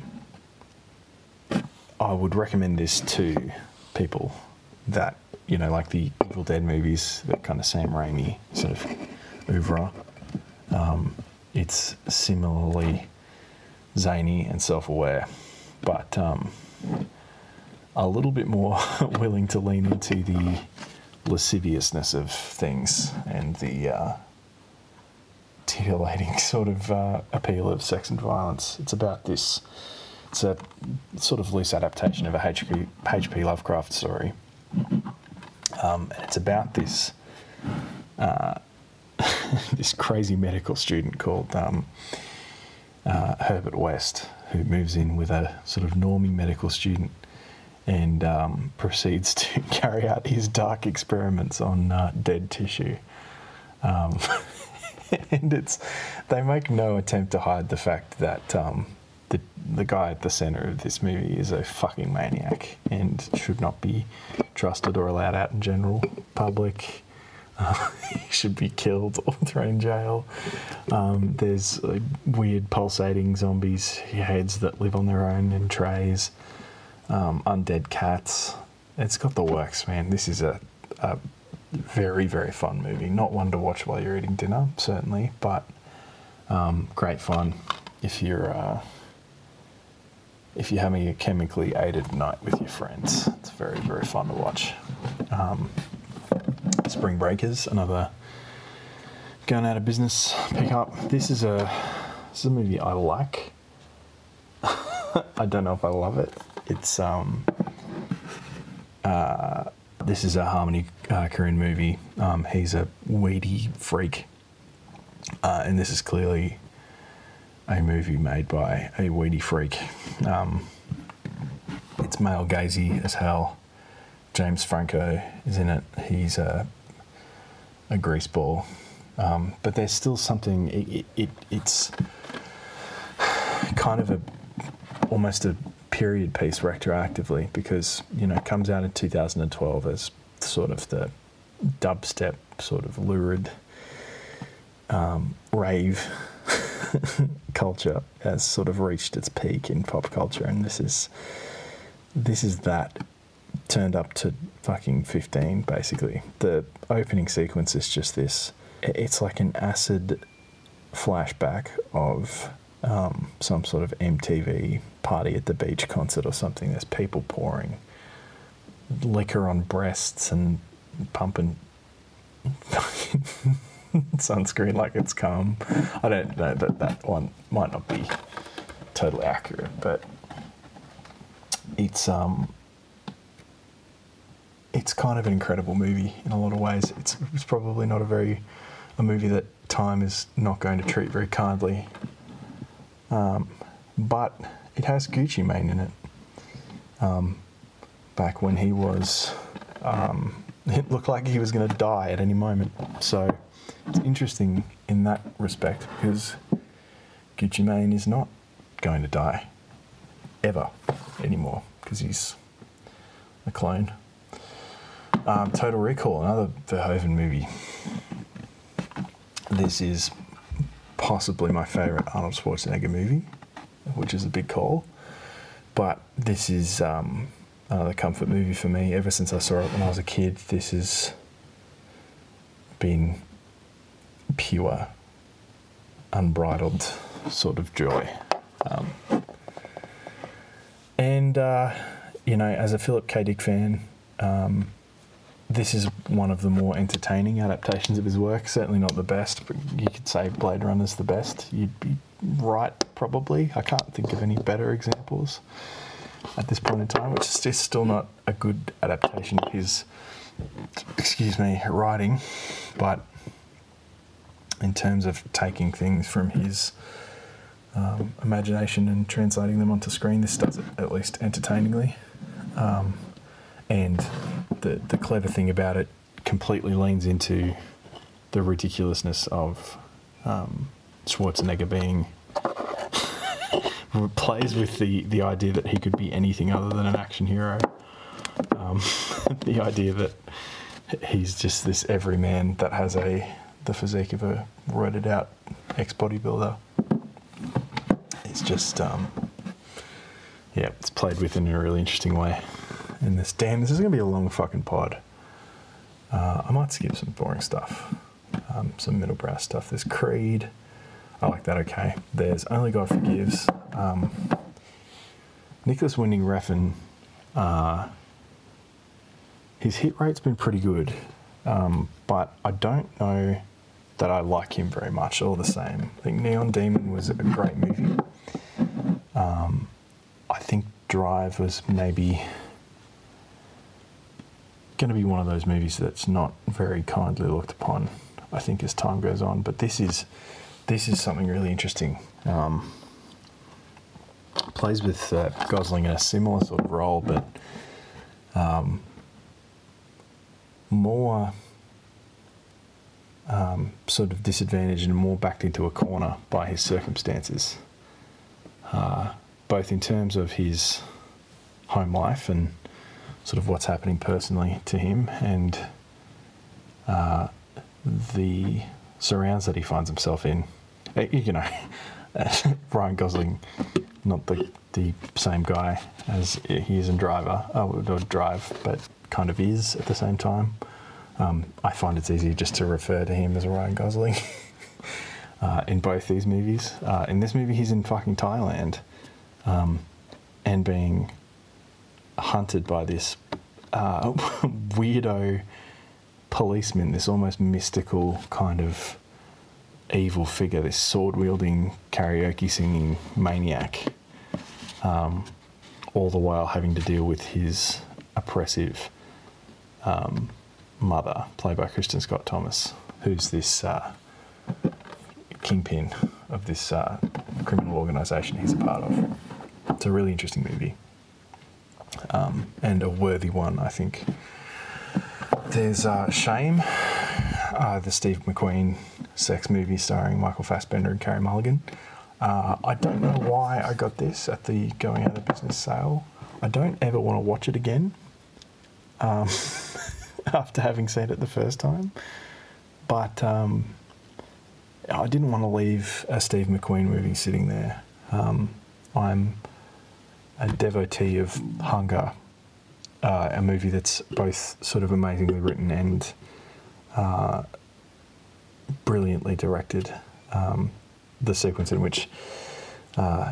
[SPEAKER 1] I would recommend this to people that, you know, like the Evil Dead movies, that kind of Sam Raimi sort of oeuvre. Um, it's similarly zany and self-aware, but um, a little bit more willing to lean into the lasciviousness of things and the uh, titillating sort of uh, appeal of sex and violence. It's about this, it's a sort of loose adaptation of a H P, H P Lovecraft story, um, and it's about this uh, this crazy medical student called um, Uh, Herbert West, who moves in with a sort of normie medical student and um, proceeds to carry out his dark experiments on uh, dead tissue. Um, and it's they make no attempt to hide the fact that um, the the guy at the centre of this movie is a fucking maniac and should not be trusted or allowed out in general public. Uh, he should be killed or thrown in jail. Um, there's uh, weird pulsating zombies, heads that live on their own in trays, um, undead cats. It's got the works, man. This is a, a very, very fun movie. Not one to watch while you're eating dinner, certainly, but um, great fun if you're uh, if you're having a chemically aided night with your friends. It's very, very fun to watch. Um, Spring Breakers, another going out of business pickup. This is a this is a movie I like. I don't know if I love it. It's um uh this is a Harmony uh, Korine movie. Um, he's a weedy freak, uh, and this is clearly a movie made by a weedy freak. Um, it's male gazy as hell. James Franco is in it. He's a a greaseball, um, but there's still something. It, it, it it's kind of a almost a period piece retroactively, because, you know, it comes out in two thousand twelve as sort of the dubstep sort of lurid um, rave culture has sort of reached its peak in pop culture, and this is this is that turned up to fucking fifteen, basically. The opening sequence is just this. It's like an acid flashback of um, some sort of M T V party at the beach concert or something. There's people pouring liquor on breasts and pumping sunscreen like it's cum. I don't know, that that one might not be totally accurate, but it's um it's kind of an incredible movie in a lot of ways. It's, it's probably not a very a movie that time is not going to treat very kindly, um, but it has Gucci Mane in it. Um, back when he was, um, it looked like he was going to die at any moment. So it's interesting in that respect, because Gucci Mane is not going to die ever anymore, because he's a clone. Um, Total Recall, another Verhoeven movie. this is possibly my favourite Arnold Schwarzenegger movie, which is a big call. But this is um, another comfort movie for me. Ever since I saw it when I was a kid, this has been pure, unbridled sort of joy. Um, and, uh, you know, as a Philip K. Dick fan, um, this is one of the more entertaining adaptations of his work. Certainly not the best, but you could say Blade Runner's the best. You'd be right, probably. I can't think of any better examples at this point in time, which is just still not a good adaptation of his, excuse me, writing. But in terms of taking things from his um, imagination and translating them onto screen, this does it at least entertainingly. Um, and the the clever thing about it completely leans into the ridiculousness of um, Schwarzenegger being plays with the, the idea that he could be anything other than an action hero. Um, the idea that he's just this everyman that has a the physique of a roided out ex-bodybuilder. It's just, um, yeah, it's played with in a really interesting way. And this, damn, this is going to be a long fucking pod. Uh, I might skip some boring stuff, um, some middle-brow stuff. There's Creed. I like that, okay. There's Only God Forgives. Um, Nicholas Winding Refn, uh, his hit rate's been pretty good, um, but I don't know that I like him very much all the same. I think Neon Demon was a great movie. Um, I think Drive was maybe going to be one of those movies that's not very kindly looked upon, I think, as time goes on. But this is this is something really interesting. Um, plays with uh, Gosling in a similar sort of role, but um, more um, sort of disadvantaged and more backed into a corner by his circumstances, uh, both in terms of his home life and sort of what's happening personally to him, and uh, the surrounds that he finds himself in. You know, Ryan Gosling, not the the same guy as he is in Driver, or Drive, but kind of is at the same time. Um, I find it's easier just to refer to him as Ryan Gosling uh, in both these movies. Uh, in this movie, he's in fucking Thailand, um, and being hunted by this uh, weirdo policeman, this almost mystical kind of evil figure, this sword-wielding, karaoke-singing maniac, um, all the while having to deal with his oppressive um, mother, played by Kristen Scott Thomas, who's this uh, kingpin of this uh, criminal organisation he's a part of. It's a really interesting movie. Um, and a worthy one, I think. There's uh, Shame, uh, the Steve McQueen sex movie starring Michael Fassbender and Carey Mulligan. Uh, I don't know why I got this at the going out of business sale. I don't ever want to watch it again um, after having seen it the first time. But um, I didn't want to leave a Steve McQueen movie sitting there. Um, I'm a devotee of Hunger, uh, a movie that's both sort of amazingly written and uh, brilliantly directed. Um, the sequence in which uh,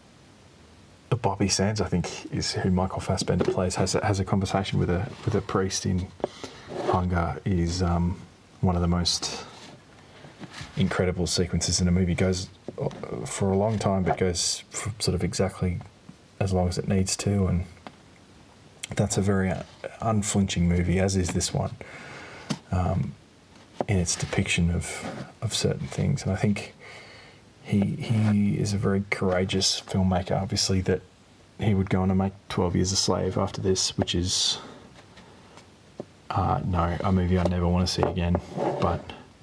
[SPEAKER 1] Bobby Sands, I think, is who Michael Fassbender plays, has a, has a conversation with a with a priest in Hunger is um, one of the most incredible sequences in a movie. It goes for a long time, but goes for sort of exactly as long as it needs to, and that's a very unflinching movie, as is this one, um, in its depiction of of certain things. And I think he he is a very courageous filmmaker. Obviously, that he would go on to make twelve Years a Slave after this, which is uh, no a movie I never want to see again, but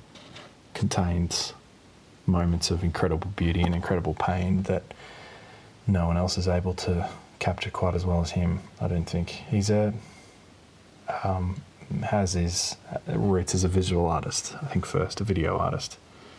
[SPEAKER 1] contains moments of incredible beauty and incredible pain that no one else is able to capture quite as well as him. I don't think. He's a um, has his roots as a visual artist, I think first, a video artist.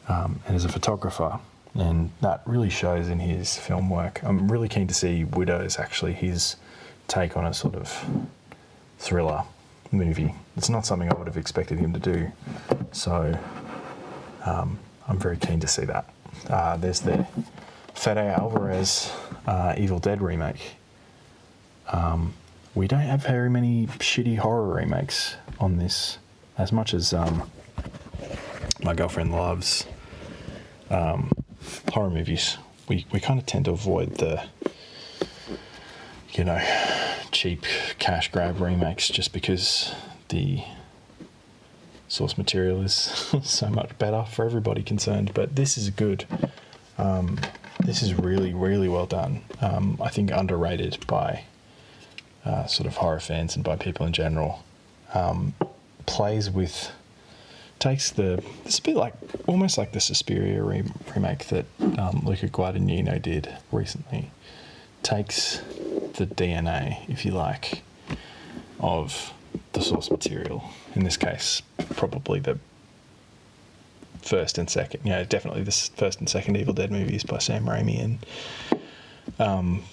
[SPEAKER 1] um, and is a photographer, and that really shows in his film work. I'm really keen to see Widows, actually, his take on a sort of thriller movie. It's not something I would have expected him to do, so um, I'm very keen to see that. Uh, there's the Fede Alvarez uh, Evil Dead remake. Um, we don't have very many shitty horror remakes on this, as much as um, my girlfriend loves um, horror movies. We we kind of tend to avoid the, you know, cheap cash grab remakes just because the source material is so much better for everybody concerned. But this is good. Um, this is really, really well done. Um, I think underrated by uh, sort of horror fans and by people in general. Um, plays with, takes the, it's a bit like, almost like the Suspiria re- remake that um, Luca Guadagnino did recently. Takes the D N A, if you like, of the source material. In this case, probably the first and second, you know, definitely the first and second Evil Dead movies by Sam Raimi, and um,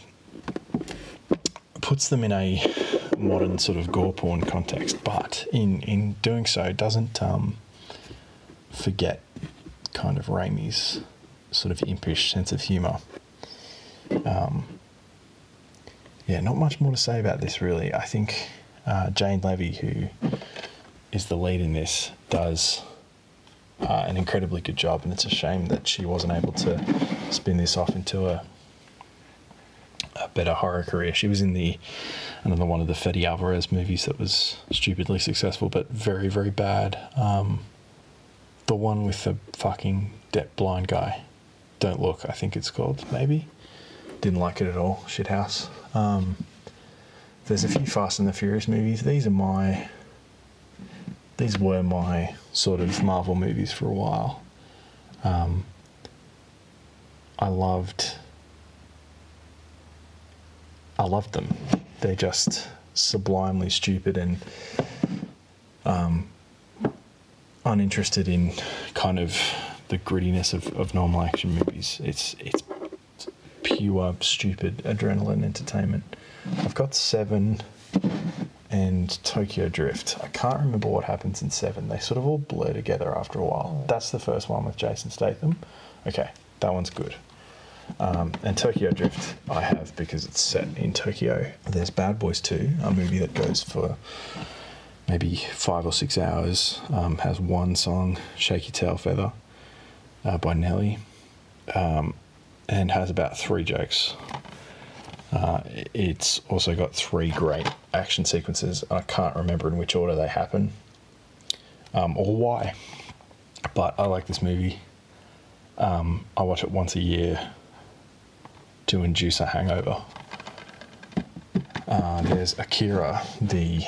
[SPEAKER 1] puts them in a modern sort of gore porn context, but in, in doing so doesn't um, forget kind of Raimi's sort of impish sense of humour. Um, yeah, not much more to say about this, really. I think uh, Jane Levy, who is the lead in this, does uh, an incredibly good job, and it's a shame that she wasn't able to spin this off into a a better horror career. She was in the another one of the Fede Alvarez movies that was stupidly successful but very, very bad. Um, the one with the fucking deaf blind guy. Don't Look, I think it's called, maybe. Didn't like it at all. Shithouse. Um, there's a few Fast and the Furious movies. These are my... These were my sort of Marvel movies for a while. Um, I loved... I loved them. They're just sublimely stupid and um, uninterested in kind of the grittiness of, of normal action movies. It's it's pure stupid adrenaline entertainment. I've got Seven and Tokyo Drift. I can't remember what happens in Seven. They sort of all blur together after a while. That's the first one with Jason Statham. Okay, that one's good. Um, and Tokyo Drift I have because it's set in Tokyo. There's Bad Boys two, a movie that goes for maybe five or six hours, um, has one song, Shake Your Tail Feather, uh, by Nelly, um, and has about three jokes. Uh, it's also got three great action sequences. I can't remember in which order they happen, um, or why, but I like this movie. Um, I watch it once a year to induce a hangover. Uh, there's Akira, the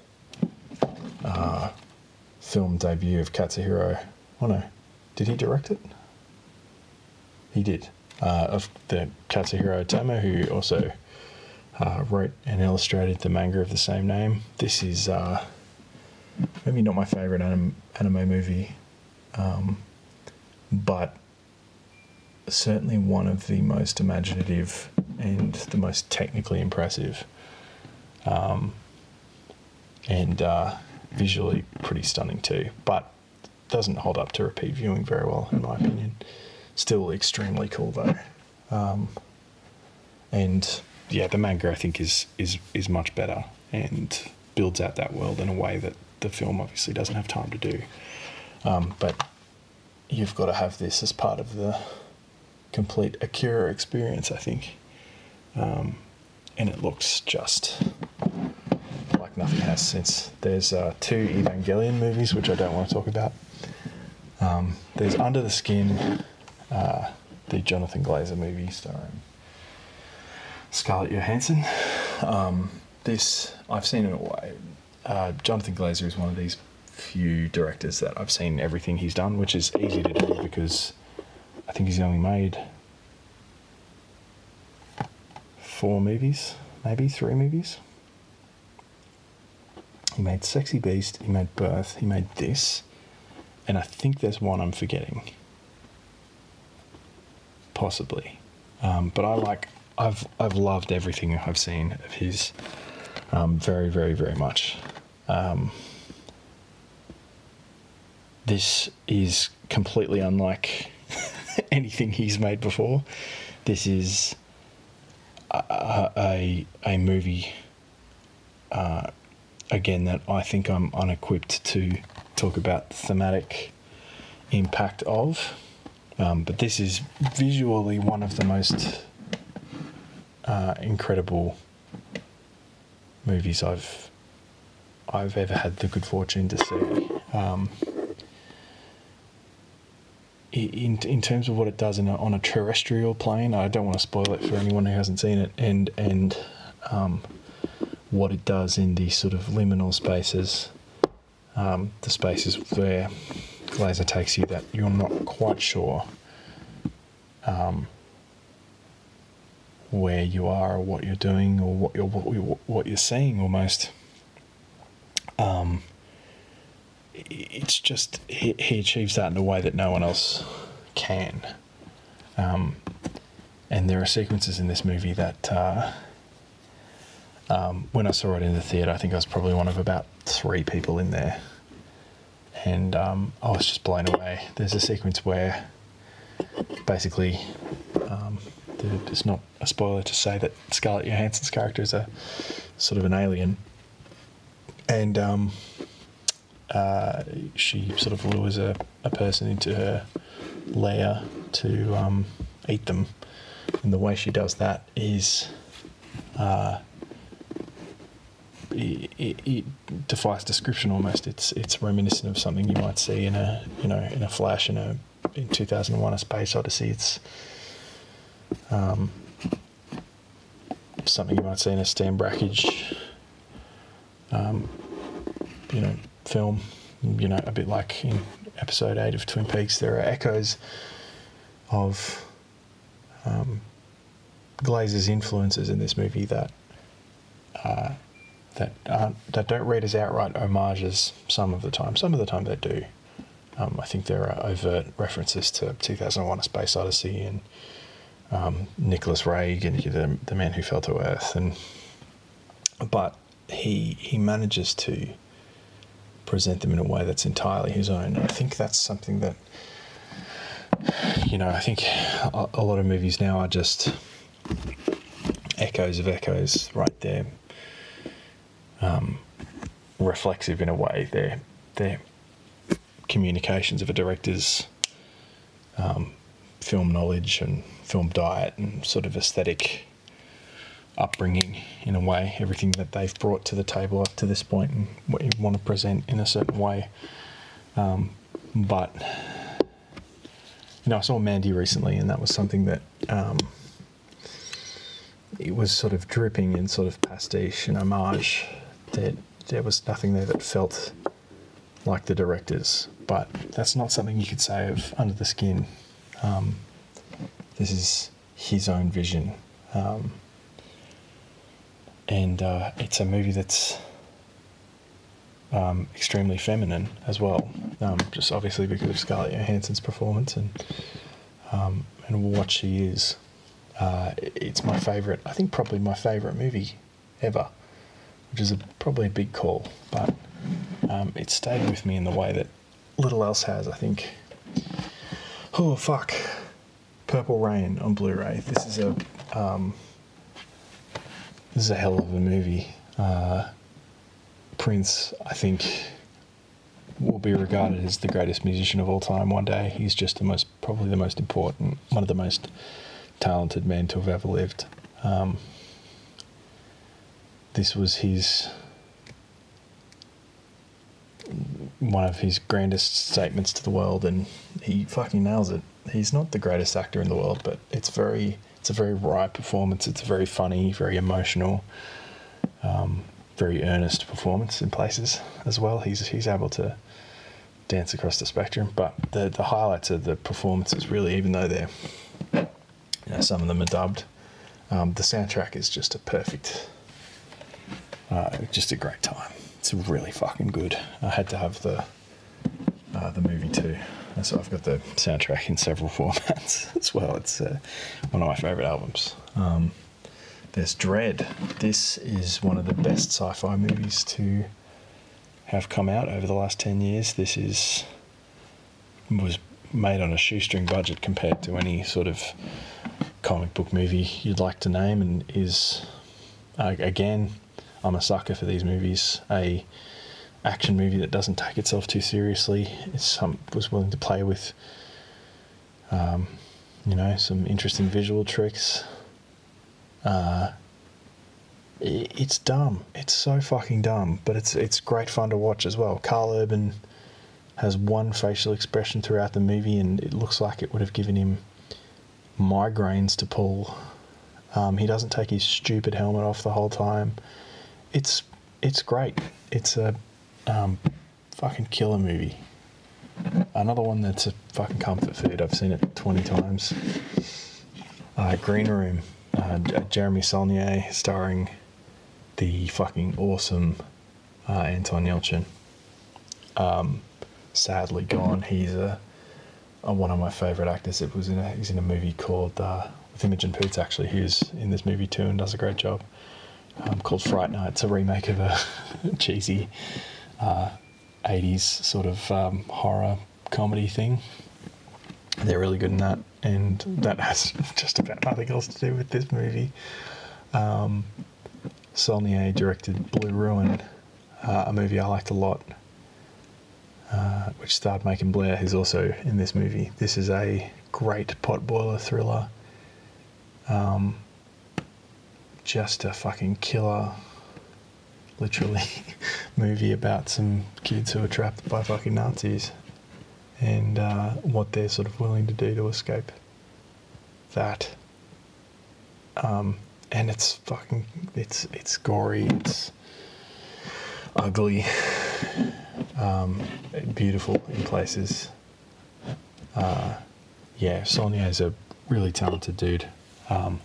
[SPEAKER 1] uh, film debut of Katsuhiro. Oh no, did he direct it? He did. Uh, of the Katsuhiro Otomo, who also uh, wrote and illustrated the manga of the same name. This is uh, maybe not my favourite anim- anime movie, um, but certainly one of the most imaginative and the most technically impressive, um, and uh, visually pretty stunning too, but doesn't hold up to repeat viewing very well in my opinion. Still extremely cool though. Um, and yeah, the manga I think is, is, is much better and builds out that world in a way that the film obviously doesn't have time to do. Um, but you've got to have this as part of the complete Akira experience, I think. Um, and it looks just like nothing has since. There's uh, two Evangelion movies, which I don't want to talk about. Um, there's Under the Skin, uh, the Jonathan Glazer movie starring Scarlett Johansson. Um, this, I've seen it away. Uh, Jonathan Glazer is one of these few directors that I've seen everything he's done, which is easy to do because I think he's only made four movies, maybe three movies. He made Sexy Beast, he made Birth, he made this, and I think there's one I'm forgetting. possibly. Um, but I like I've I've loved everything I've seen of his, um, very very very much. Um, this is completely unlike anything he's made before. This is a a, a movie. Uh, again, that I think I'm unequipped to talk about the thematic impact of, um, but this is visually one of the most uh, incredible movies I've I've ever had the good fortune to see. Um, in in terms of what it does in a, on a terrestrial plane, I don't want to spoil it for anyone who hasn't seen it, and and um, what it does in the sort of liminal spaces, um, the spaces where Glazer takes you that you're not quite sure um, where you are or what you're doing or what you're what, you, what you're seeing almost. Um, it's just he, he achieves that in a way that no one else can. Um, and there are sequences in this movie that uh, um, when I saw it in the theatre, I think I was probably one of about three people in there. And um, I was just blown away. There's a sequence where basically, um, it's not a spoiler to say that Scarlett Johansson's character is a sort of an alien. And um, uh, she sort of lures a, a person into her lair to um, eat them. And the way she does that is... Uh, It, it, it defies description almost. It's it's reminiscent of something you might see in a you know in a Flash in a in two thousand one: A Space Odyssey. It's um, something you might see in a Stan Brakhage um, you know film. You know, a bit like in episode eight of Twin Peaks, there are echoes of um, Glazer's influences in this movie that. Uh, that aren't, that don't read as outright homages some of the time. Some of the time they do. Um, I think there are overt references to two thousand one: A Space Odyssey and um, Nicholas Ray and the, the Man Who Fell to Earth, and but he he manages to present them in a way that's entirely his own. I think that's something that you know. I think a, a lot of movies now are just echoes of echoes, right there. Um, reflexive in a way. They're, they're communications of a director's um, film knowledge and film diet and sort of aesthetic upbringing in a way. Everything that they've brought to the table up to this point and what you want to present in a certain way. Um, but, you know, I saw Mandy recently, and that was something that... Um, it was sort of dripping in sort of pastiche and homage. There, there was nothing there that felt like the director's, but that's not something you could say of Under the Skin. Um, this is his own vision. Um, and uh, it's a movie that's um, extremely feminine as well, um, just obviously because of Scarlett Johansson's performance and, um, and what she is. Uh, it's my favourite, I think probably my favourite movie ever, which is a, probably a big call, but um, it stayed with me in the way that little else has, I think. Oh, fuck. Purple Rain on Blu-ray. This is a, um, this is a hell of a movie. Uh, Prince, I think, will be regarded as the greatest musician of all time one day. He's just the most, probably the most important, one of the most talented man to have ever lived. Um, this was his one of his grandest statements to the world, and he fucking nails it. He's not the greatest actor in the world, but it's very it's a very right performance. It's a very funny, very emotional, um, very earnest performance in places as well. He's he's able to dance across the spectrum, but the the highlights of the performances really, even though they're You know, some of them are dubbed. Um, the soundtrack is just a perfect, uh, just a great time. It's really fucking good. I had to have the uh, the movie too. So I've got the soundtrack in several formats as well. It's uh, one of my favourite albums. Um, there's Dread. This is one of the best sci-fi movies to have come out over the last ten years. This is was made on a shoestring budget compared to any sort of comic book movie you'd like to name, and is, uh, again, I'm a sucker for these movies. A action movie that doesn't take itself too seriously. It's some was willing to play with, um, you know, some interesting visual tricks. Uh, it, it's dumb. It's so fucking dumb, but it's it's great fun to watch as well. Carl Urban has one facial expression throughout the movie, and it looks like it would have given him migraines to pull. Um, he doesn't take his stupid helmet off the whole time. It's it's great. It's a um, fucking killer movie. Another one that's a fucking comfort food. I've seen it twenty times. Uh, Green Room. Uh, Jeremy Saulnier starring the fucking awesome uh, Anton Yelchin. Um, sadly gone. He's a, a one of my favourite actors. It was in a he's in a movie called uh, with Imogen Poots, actually. He's in this movie too and does a great job. Um, called Fright Night. It's a remake of a cheesy uh, eighties sort of um, horror comedy thing. They're really good in that, and that has just about nothing else to do with this movie. Um, Saulnier directed Blue Ruin, uh, a movie I liked a lot, uh, which starred Macon Blair, who's also in this movie. This is a great potboiler thriller. Um, just a fucking killer, literally, movie about some kids who are trapped by fucking Nazis, and uh, what they're sort of willing to do to escape that. Um, and it's fucking, it's it's gory, it's ugly, um, beautiful in places. Uh, yeah, Saulnier's a really talented dude. Um,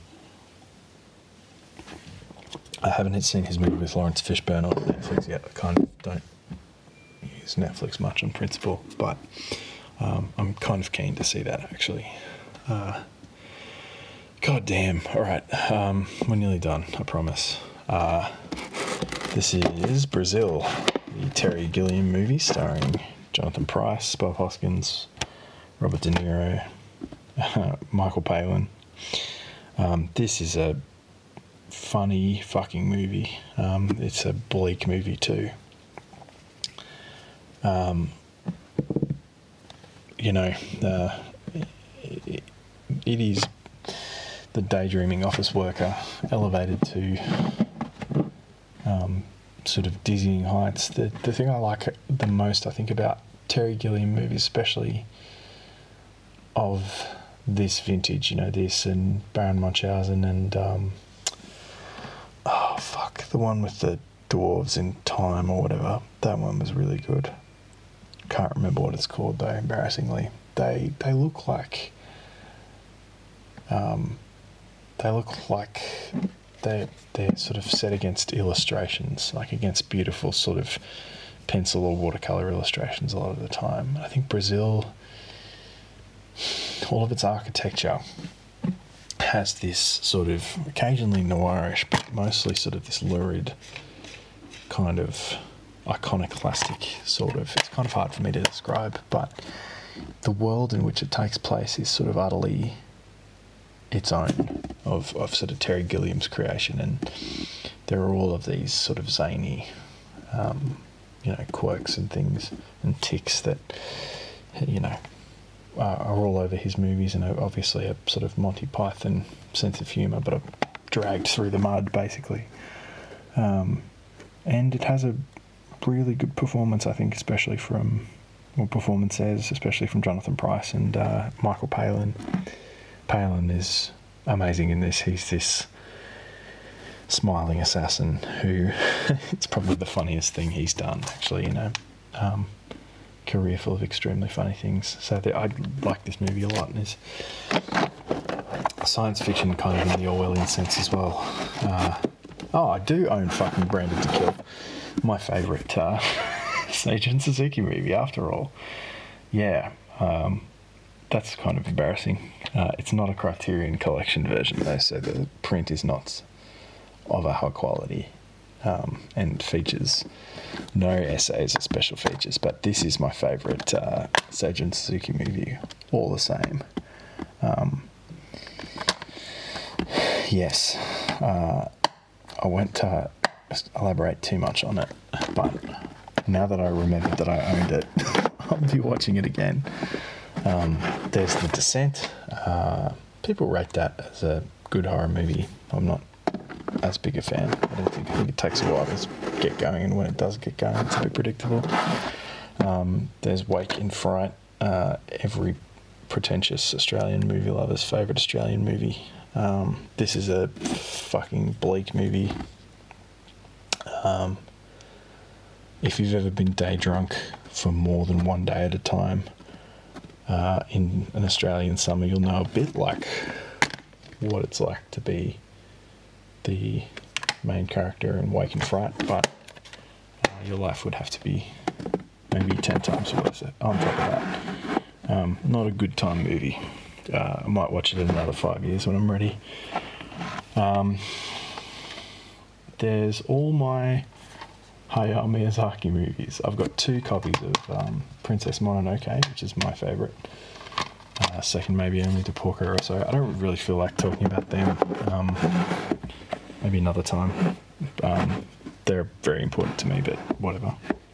[SPEAKER 1] I haven't seen his movie with Lawrence Fishburne on Netflix yet. I kind of don't use Netflix much on principle, but um, I'm kind of keen to see that, actually. Uh, God damn. All right. Um, we're nearly done, I promise. Uh, this is Brazil, the Terry Gilliam movie starring Jonathan Pryce, Bob Hoskins, Robert De Niro, Michael Palin. Um, this is a funny fucking movie. Um, it's a bleak movie too. Um, you know, uh, it, it is the daydreaming office worker elevated to um, sort of dizzying heights. The the thing I like the most, I think, about Terry Gilliam movies, especially of this vintage, you know, this and Baron Munchausen and um, oh fuck, the one with the dwarves in time or whatever. That one was really good. Can't remember what it's called though, embarrassingly. They they look like um they look like they they're sort of set against illustrations, like against beautiful sort of pencil or watercolor illustrations a lot of the time. I think Brazil, all of its architecture has this sort of occasionally noirish, but mostly sort of this lurid kind of iconoclastic sort of, it's kind of hard for me to describe, but the world in which it takes place is sort of utterly its own, of, of sort of Terry Gilliam's creation, and there are all of these sort of zany um, you know, quirks and things and tics that, you know, uh, are all over his movies, and are obviously a sort of Monty Python sense of humour, but are dragged through the mud basically. Um, and it has a really good performance, I think, especially from, well, performances, especially from Jonathan Pryce and uh, Michael Palin. Palin is amazing in this. He's this smiling assassin who, it's probably the funniest thing he's done, actually, you know. Um, career full of extremely funny things. So the, I like this movie a lot, and is science fiction kind of in the Orwellian sense as well. Uh, oh, I do own fucking Branded to Kill. My favourite uh, Agent Suzuki movie, after all. Yeah, Um, that's kind of embarrassing. Uh, it's not a Criterion Collection version though, so the print is not of a high quality um, and features no essays or special features. But this is my favourite uh, Seijun Suzuki movie, all the same. Um, yes, uh, I won't uh, elaborate too much on it, but now that I remembered that I owned it, I'll be watching it again. Um, there's The Descent. Uh, people rate that as a good horror movie. I'm not as big a fan. I don't think, I think it takes a while to get going, and when it does get going, it's a bit predictable. Um, there's Wake in Fright, uh, every pretentious Australian movie lover's favourite Australian movie. Um, this is a fucking bleak movie. Um, if you've ever been day drunk for more than one day at a time uh, in an Australian summer, you'll know a bit like what it's like to be the main character in Wake in Fright, but uh, your life would have to be maybe ten times worse on top of that. Um, not a good time movie. Uh, I might watch it in another five years when I'm ready. Um, there's all my Hayao Miyazaki movies. I've got two copies of um, Princess Mononoke, which is my favourite. Uh, second maybe only to Porco Rosso. I don't really feel like talking about them. Um, maybe another time. Um, they're very important to me, but whatever.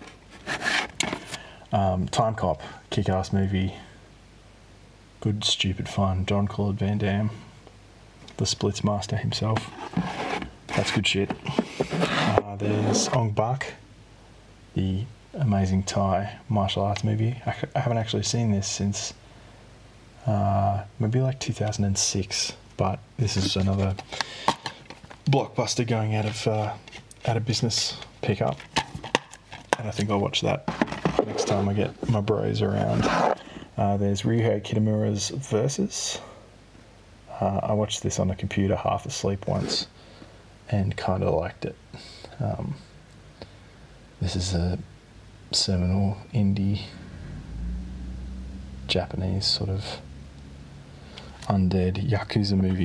[SPEAKER 1] Um, Time Cop, kick-ass movie. Good, stupid fun. Jean-Claude Van Damme, the Splits master himself. That's good shit. Uh, there's Ong Bak, the amazing Thai martial arts movie. I, I haven't actually seen this since uh, maybe like two thousand six, but this is another blockbuster going out of uh, out of business pickup, and I think I'll watch that next time I get my bros around. Uh, there's Ryuhei Kitamura's Versus. Uh, I watched this on a computer half asleep once and kind of liked it. Um, this is a seminal indie Japanese sort of undead Yakuza movie.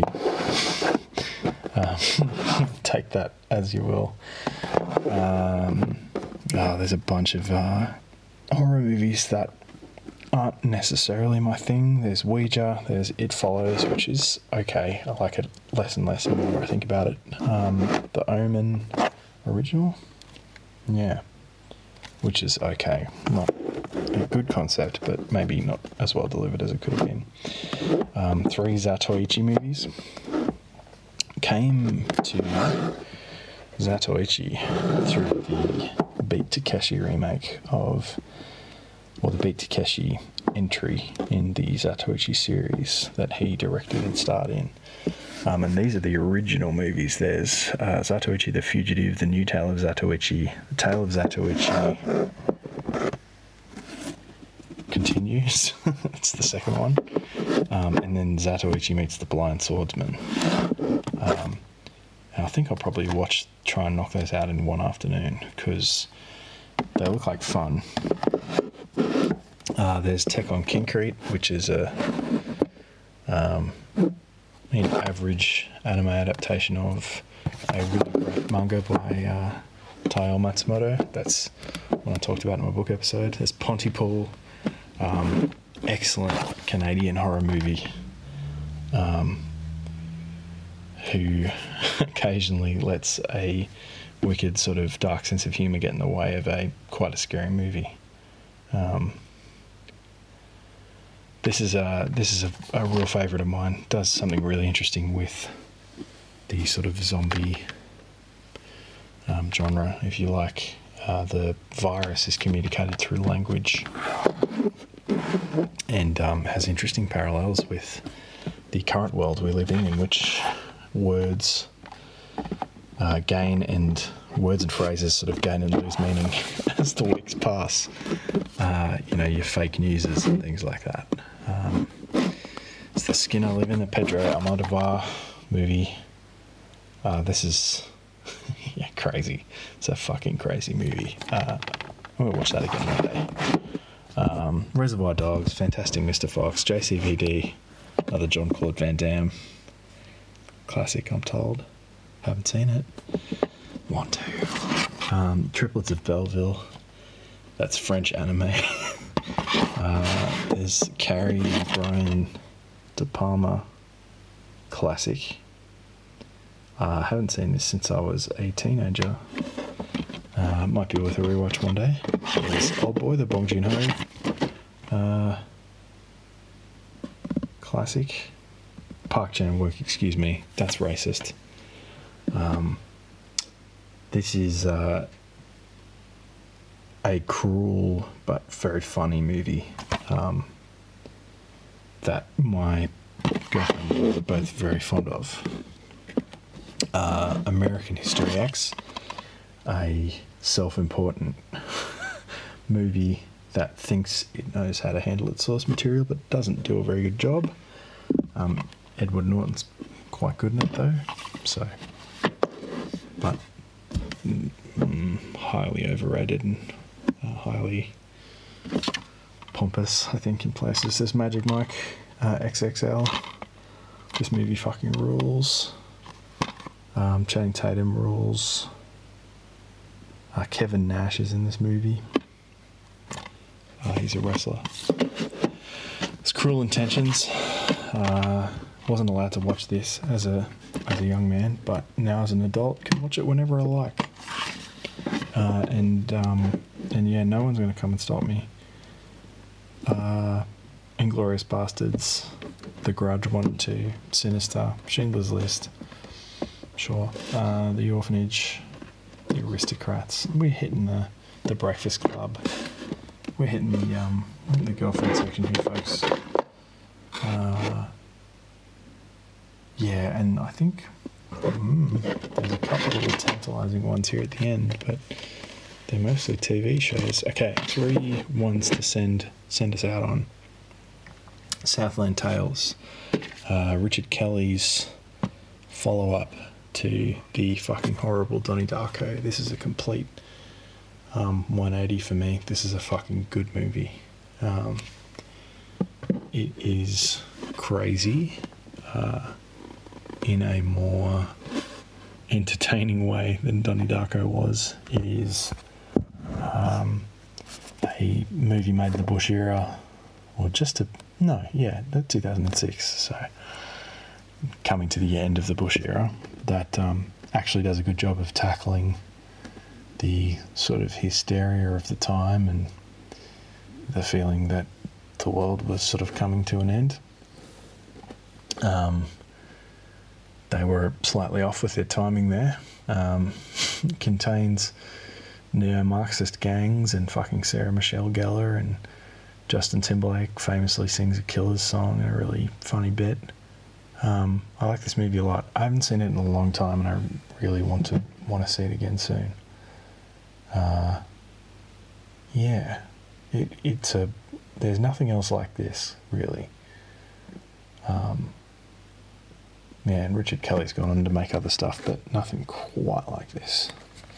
[SPEAKER 1] Um, take that as you will. Um, oh, there's a bunch of uh, horror movies that aren't necessarily my thing. There's Ouija, there's It Follows, which is okay. I like it less and less the more I think about it. Um, the Omen original, yeah, which is okay. Not a good concept, but maybe not as well delivered as it could have been. Um, three Zatoichi movies. Came to Zatoichi through the Beat Takeshi remake of, or the Beat Takeshi entry in the Zatoichi series that he directed and starred in. Um, and these are the original movies. There's uh, Zatoichi the Fugitive, The New Tale of Zatoichi, The Tale of Zatoichi Continues. It's the second one. Um, and then Zatoichi Meets the Blind Swordsman. Um, and I think I'll probably watch, try and knock those out in one afternoon because they look like fun. Uh, there's Tekkon Kincrete, which is a um, you know, average anime adaptation of a really great manga by uh, Taiyo Matsumoto. That's what I talked about in my book episode. There's Pontypool, um, excellent Canadian horror movie, um, who occasionally lets a wicked sort of dark sense of humour get in the way of a quite a scary movie. Um, This is a this is a, a real favourite of mine. Does something really interesting with the sort of zombie um, genre, if you like. Uh, the virus is communicated through language, and um, has interesting parallels with the current world we live in, in which words uh, gain and words and phrases sort of gain and lose meaning as the weeks pass. Uh, you know, your fake newses and things like that. Um, it's The Skin I Live In, the Pedro Almodovar movie. Uh, this is yeah, crazy. It's a fucking crazy movie. Uh, I'm going to watch that again one day. Um, Reservoir Dogs, Fantastic Mister Fox, J C V D, another Jean-Claude Van Damme. Classic, I'm told. Haven't seen it. Want to. Um, Triplets of Belleville. That's French anime. uh, there's Carrie, Brian De Palma. Classic. I uh, haven't seen this since I was a teenager. Uh, might be worth a rewatch one day. There's Old Boy, the Bong Joon-ho. Uh, classic. Park Chan-wook, excuse me. That's racist. Um, this is uh, a cruel but very funny movie um, that my girlfriend and I are both very fond of. Uh, American History X, a self-important movie that thinks it knows how to handle its source material but doesn't do a very good job. Um, Edward Norton's quite good in it though, so, but mm, highly overrated and uh, highly pompous, I think, in places. There's Magic Mike uh, X X L. This movie fucking rules. Um, Channing Tatum rules. Uh, Kevin Nash is in this movie. Uh, he's a wrestler. It's Cruel Intentions. Uh, wasn't allowed to watch this as a as a young man, but now as an adult can watch it whenever I like. Uh, and um, and yeah, no one's going to come and stop me. Uh, Inglourious Bastards, The Grudge one and two, Sinister, Schindler's List. Sure. Uh, The Orphanage, The Aristocrats. We're hitting the, the Breakfast Club. We're hitting the um the girlfriend section here, folks. Uh, yeah, and I think mm, there's a couple of little tantalising ones here at the end, but they're mostly T V shows. Okay, three ones to send send us out on. Southland Tales, uh, Richard Kelly's follow-up to the fucking horrible Donnie Darko. This is a complete um, one eighty for me. This is a fucking good movie. Um, it is crazy uh, in a more entertaining way than Donnie Darko was. It is um, a movie made in the Bush era, or just a no, yeah, two thousand six. So coming to the end of the Bush era, that um, actually does a good job of tackling the sort of hysteria of the time and the feeling that the world was sort of coming to an end. Um, they were slightly off with their timing there. Um, it contains neo-Marxist gangs and fucking Sarah Michelle Gellar, and Justin Timberlake famously sings a Killers song in a really funny bit. Um, I like this movie a lot. I haven't seen it in a long time, and I really want to want to see it again soon. Uh, yeah, it it's a there's nothing else like this, really. Um, yeah, and Richard Kelly's gone on to make other stuff, but nothing quite like this.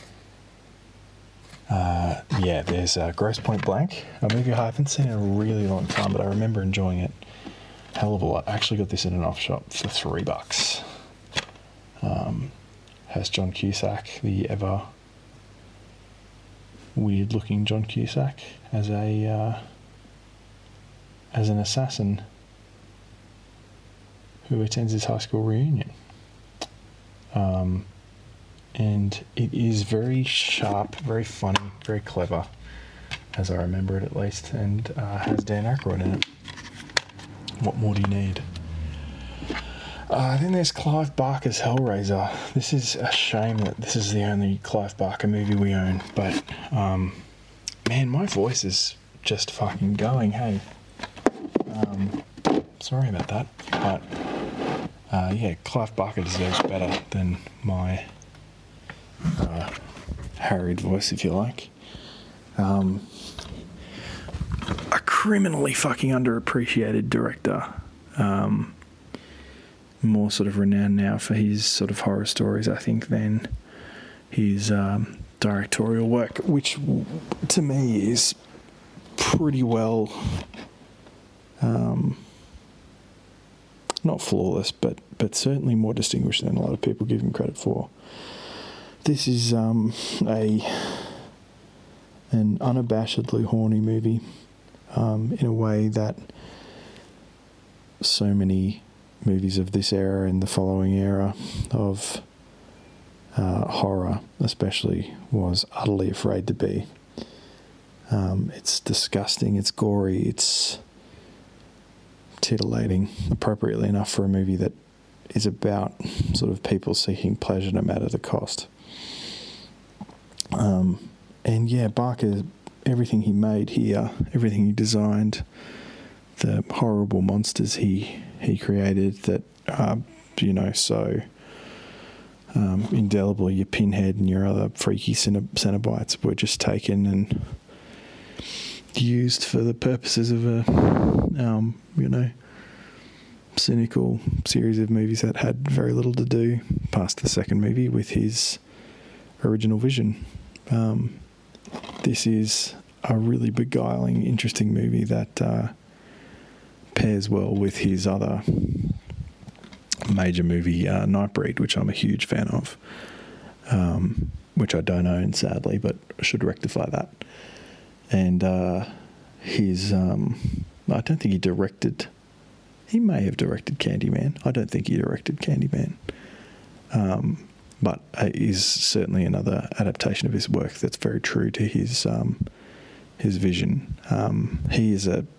[SPEAKER 1] Uh, yeah, there's uh, Grosse Pointe Blank, a movie I haven't seen in a really long time, but I remember enjoying it hell of a lot. I actually got this in an off shop for three bucks. Um, has John Cusack, the ever weird looking John Cusack, as a uh, as an assassin who attends his high school reunion. Um, and it is very sharp, very funny, very clever, as I remember it at least, and uh, has Dan Aykroyd in it. What more do you need? Uh, then there's Clive Barker's Hellraiser. This is a shame that this is the only Clive Barker movie we own, but um, man, my voice is just fucking going, hey. Um, sorry about that, but uh, yeah, Clive Barker deserves better than my uh, harried voice, if you like. Um, a criminally fucking underappreciated director. Um, more sort of renowned now for his sort of horror stories, I think, than his um, directorial work, which to me is pretty well, um, not flawless, but, but certainly more distinguished than a lot of people give him credit for. This is um, a an unabashedly horny movie, um, in a way that so many movies of this era and the following era of uh, horror especially was utterly afraid to be. Um, it's disgusting, it's gory, it's titillating, appropriately enough for a movie that is about sort of people seeking pleasure no matter the cost. Um, and yeah, Barker, everything he made here, everything he designed, the horrible monsters he he created that are, you know, so um, indelible. Your Pinhead and your other freaky Cenobites were just taken and used for the purposes of a, um, you know, cynical series of movies that had very little to do past the second movie with his original vision. Um, this is a really beguiling, interesting movie that uh, pairs well with his other major movie, uh, Nightbreed, which I'm a huge fan of, um, which I don't own, sadly, but I should rectify that. And uh, his, um, I don't think he directed, he may have directed Candyman. I don't think he directed Candyman. Um, but uh, is certainly another adaptation of his work that's very true to his um, his vision. Um, he is a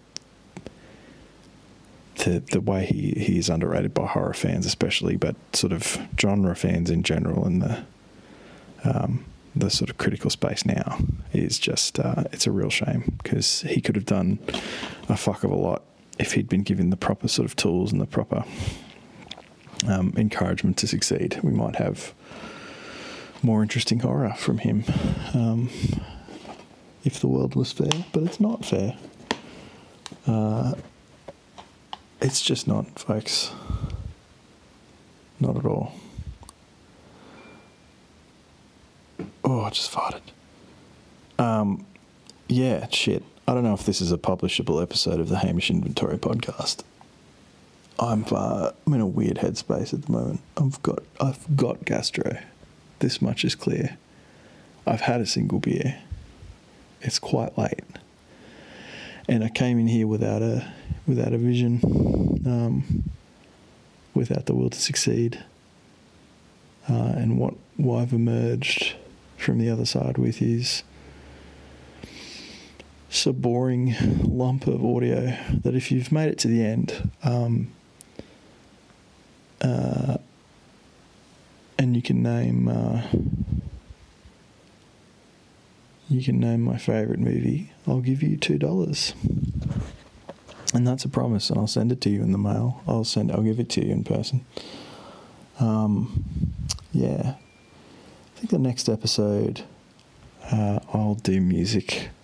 [SPEAKER 1] the the way he, he is underrated by horror fans especially, but sort of genre fans in general, and the um, the sort of critical space now is just uh, it's a real shame, because he could have done a fuck of a lot if he'd been given the proper sort of tools and the proper um, encouragement to succeed. We might have more interesting horror from him, um, if the world was fair, but it's not fair. Uh, it's just not, folks. Not at all. Oh, I just farted. Um, yeah, shit. I don't know if this is a publishable episode of the Hamish Inventory podcast. I'm uh, I'm in a weird headspace at the moment. I've got I've got gastro. This much is clear. I've had a single beer. It's quite late, and I came in here without a without a vision, um, without the will to succeed. Uh, and what, what I've emerged from the other side with is a boring lump of audio that, if you've made it to the end, um, uh, and you can name uh, you can name my favourite movie, I'll give you two dollars. And that's a promise, and I'll send it to you in the mail. I'll send I'll give it to you in person. Um, yeah. I think the next episode uh, I'll do music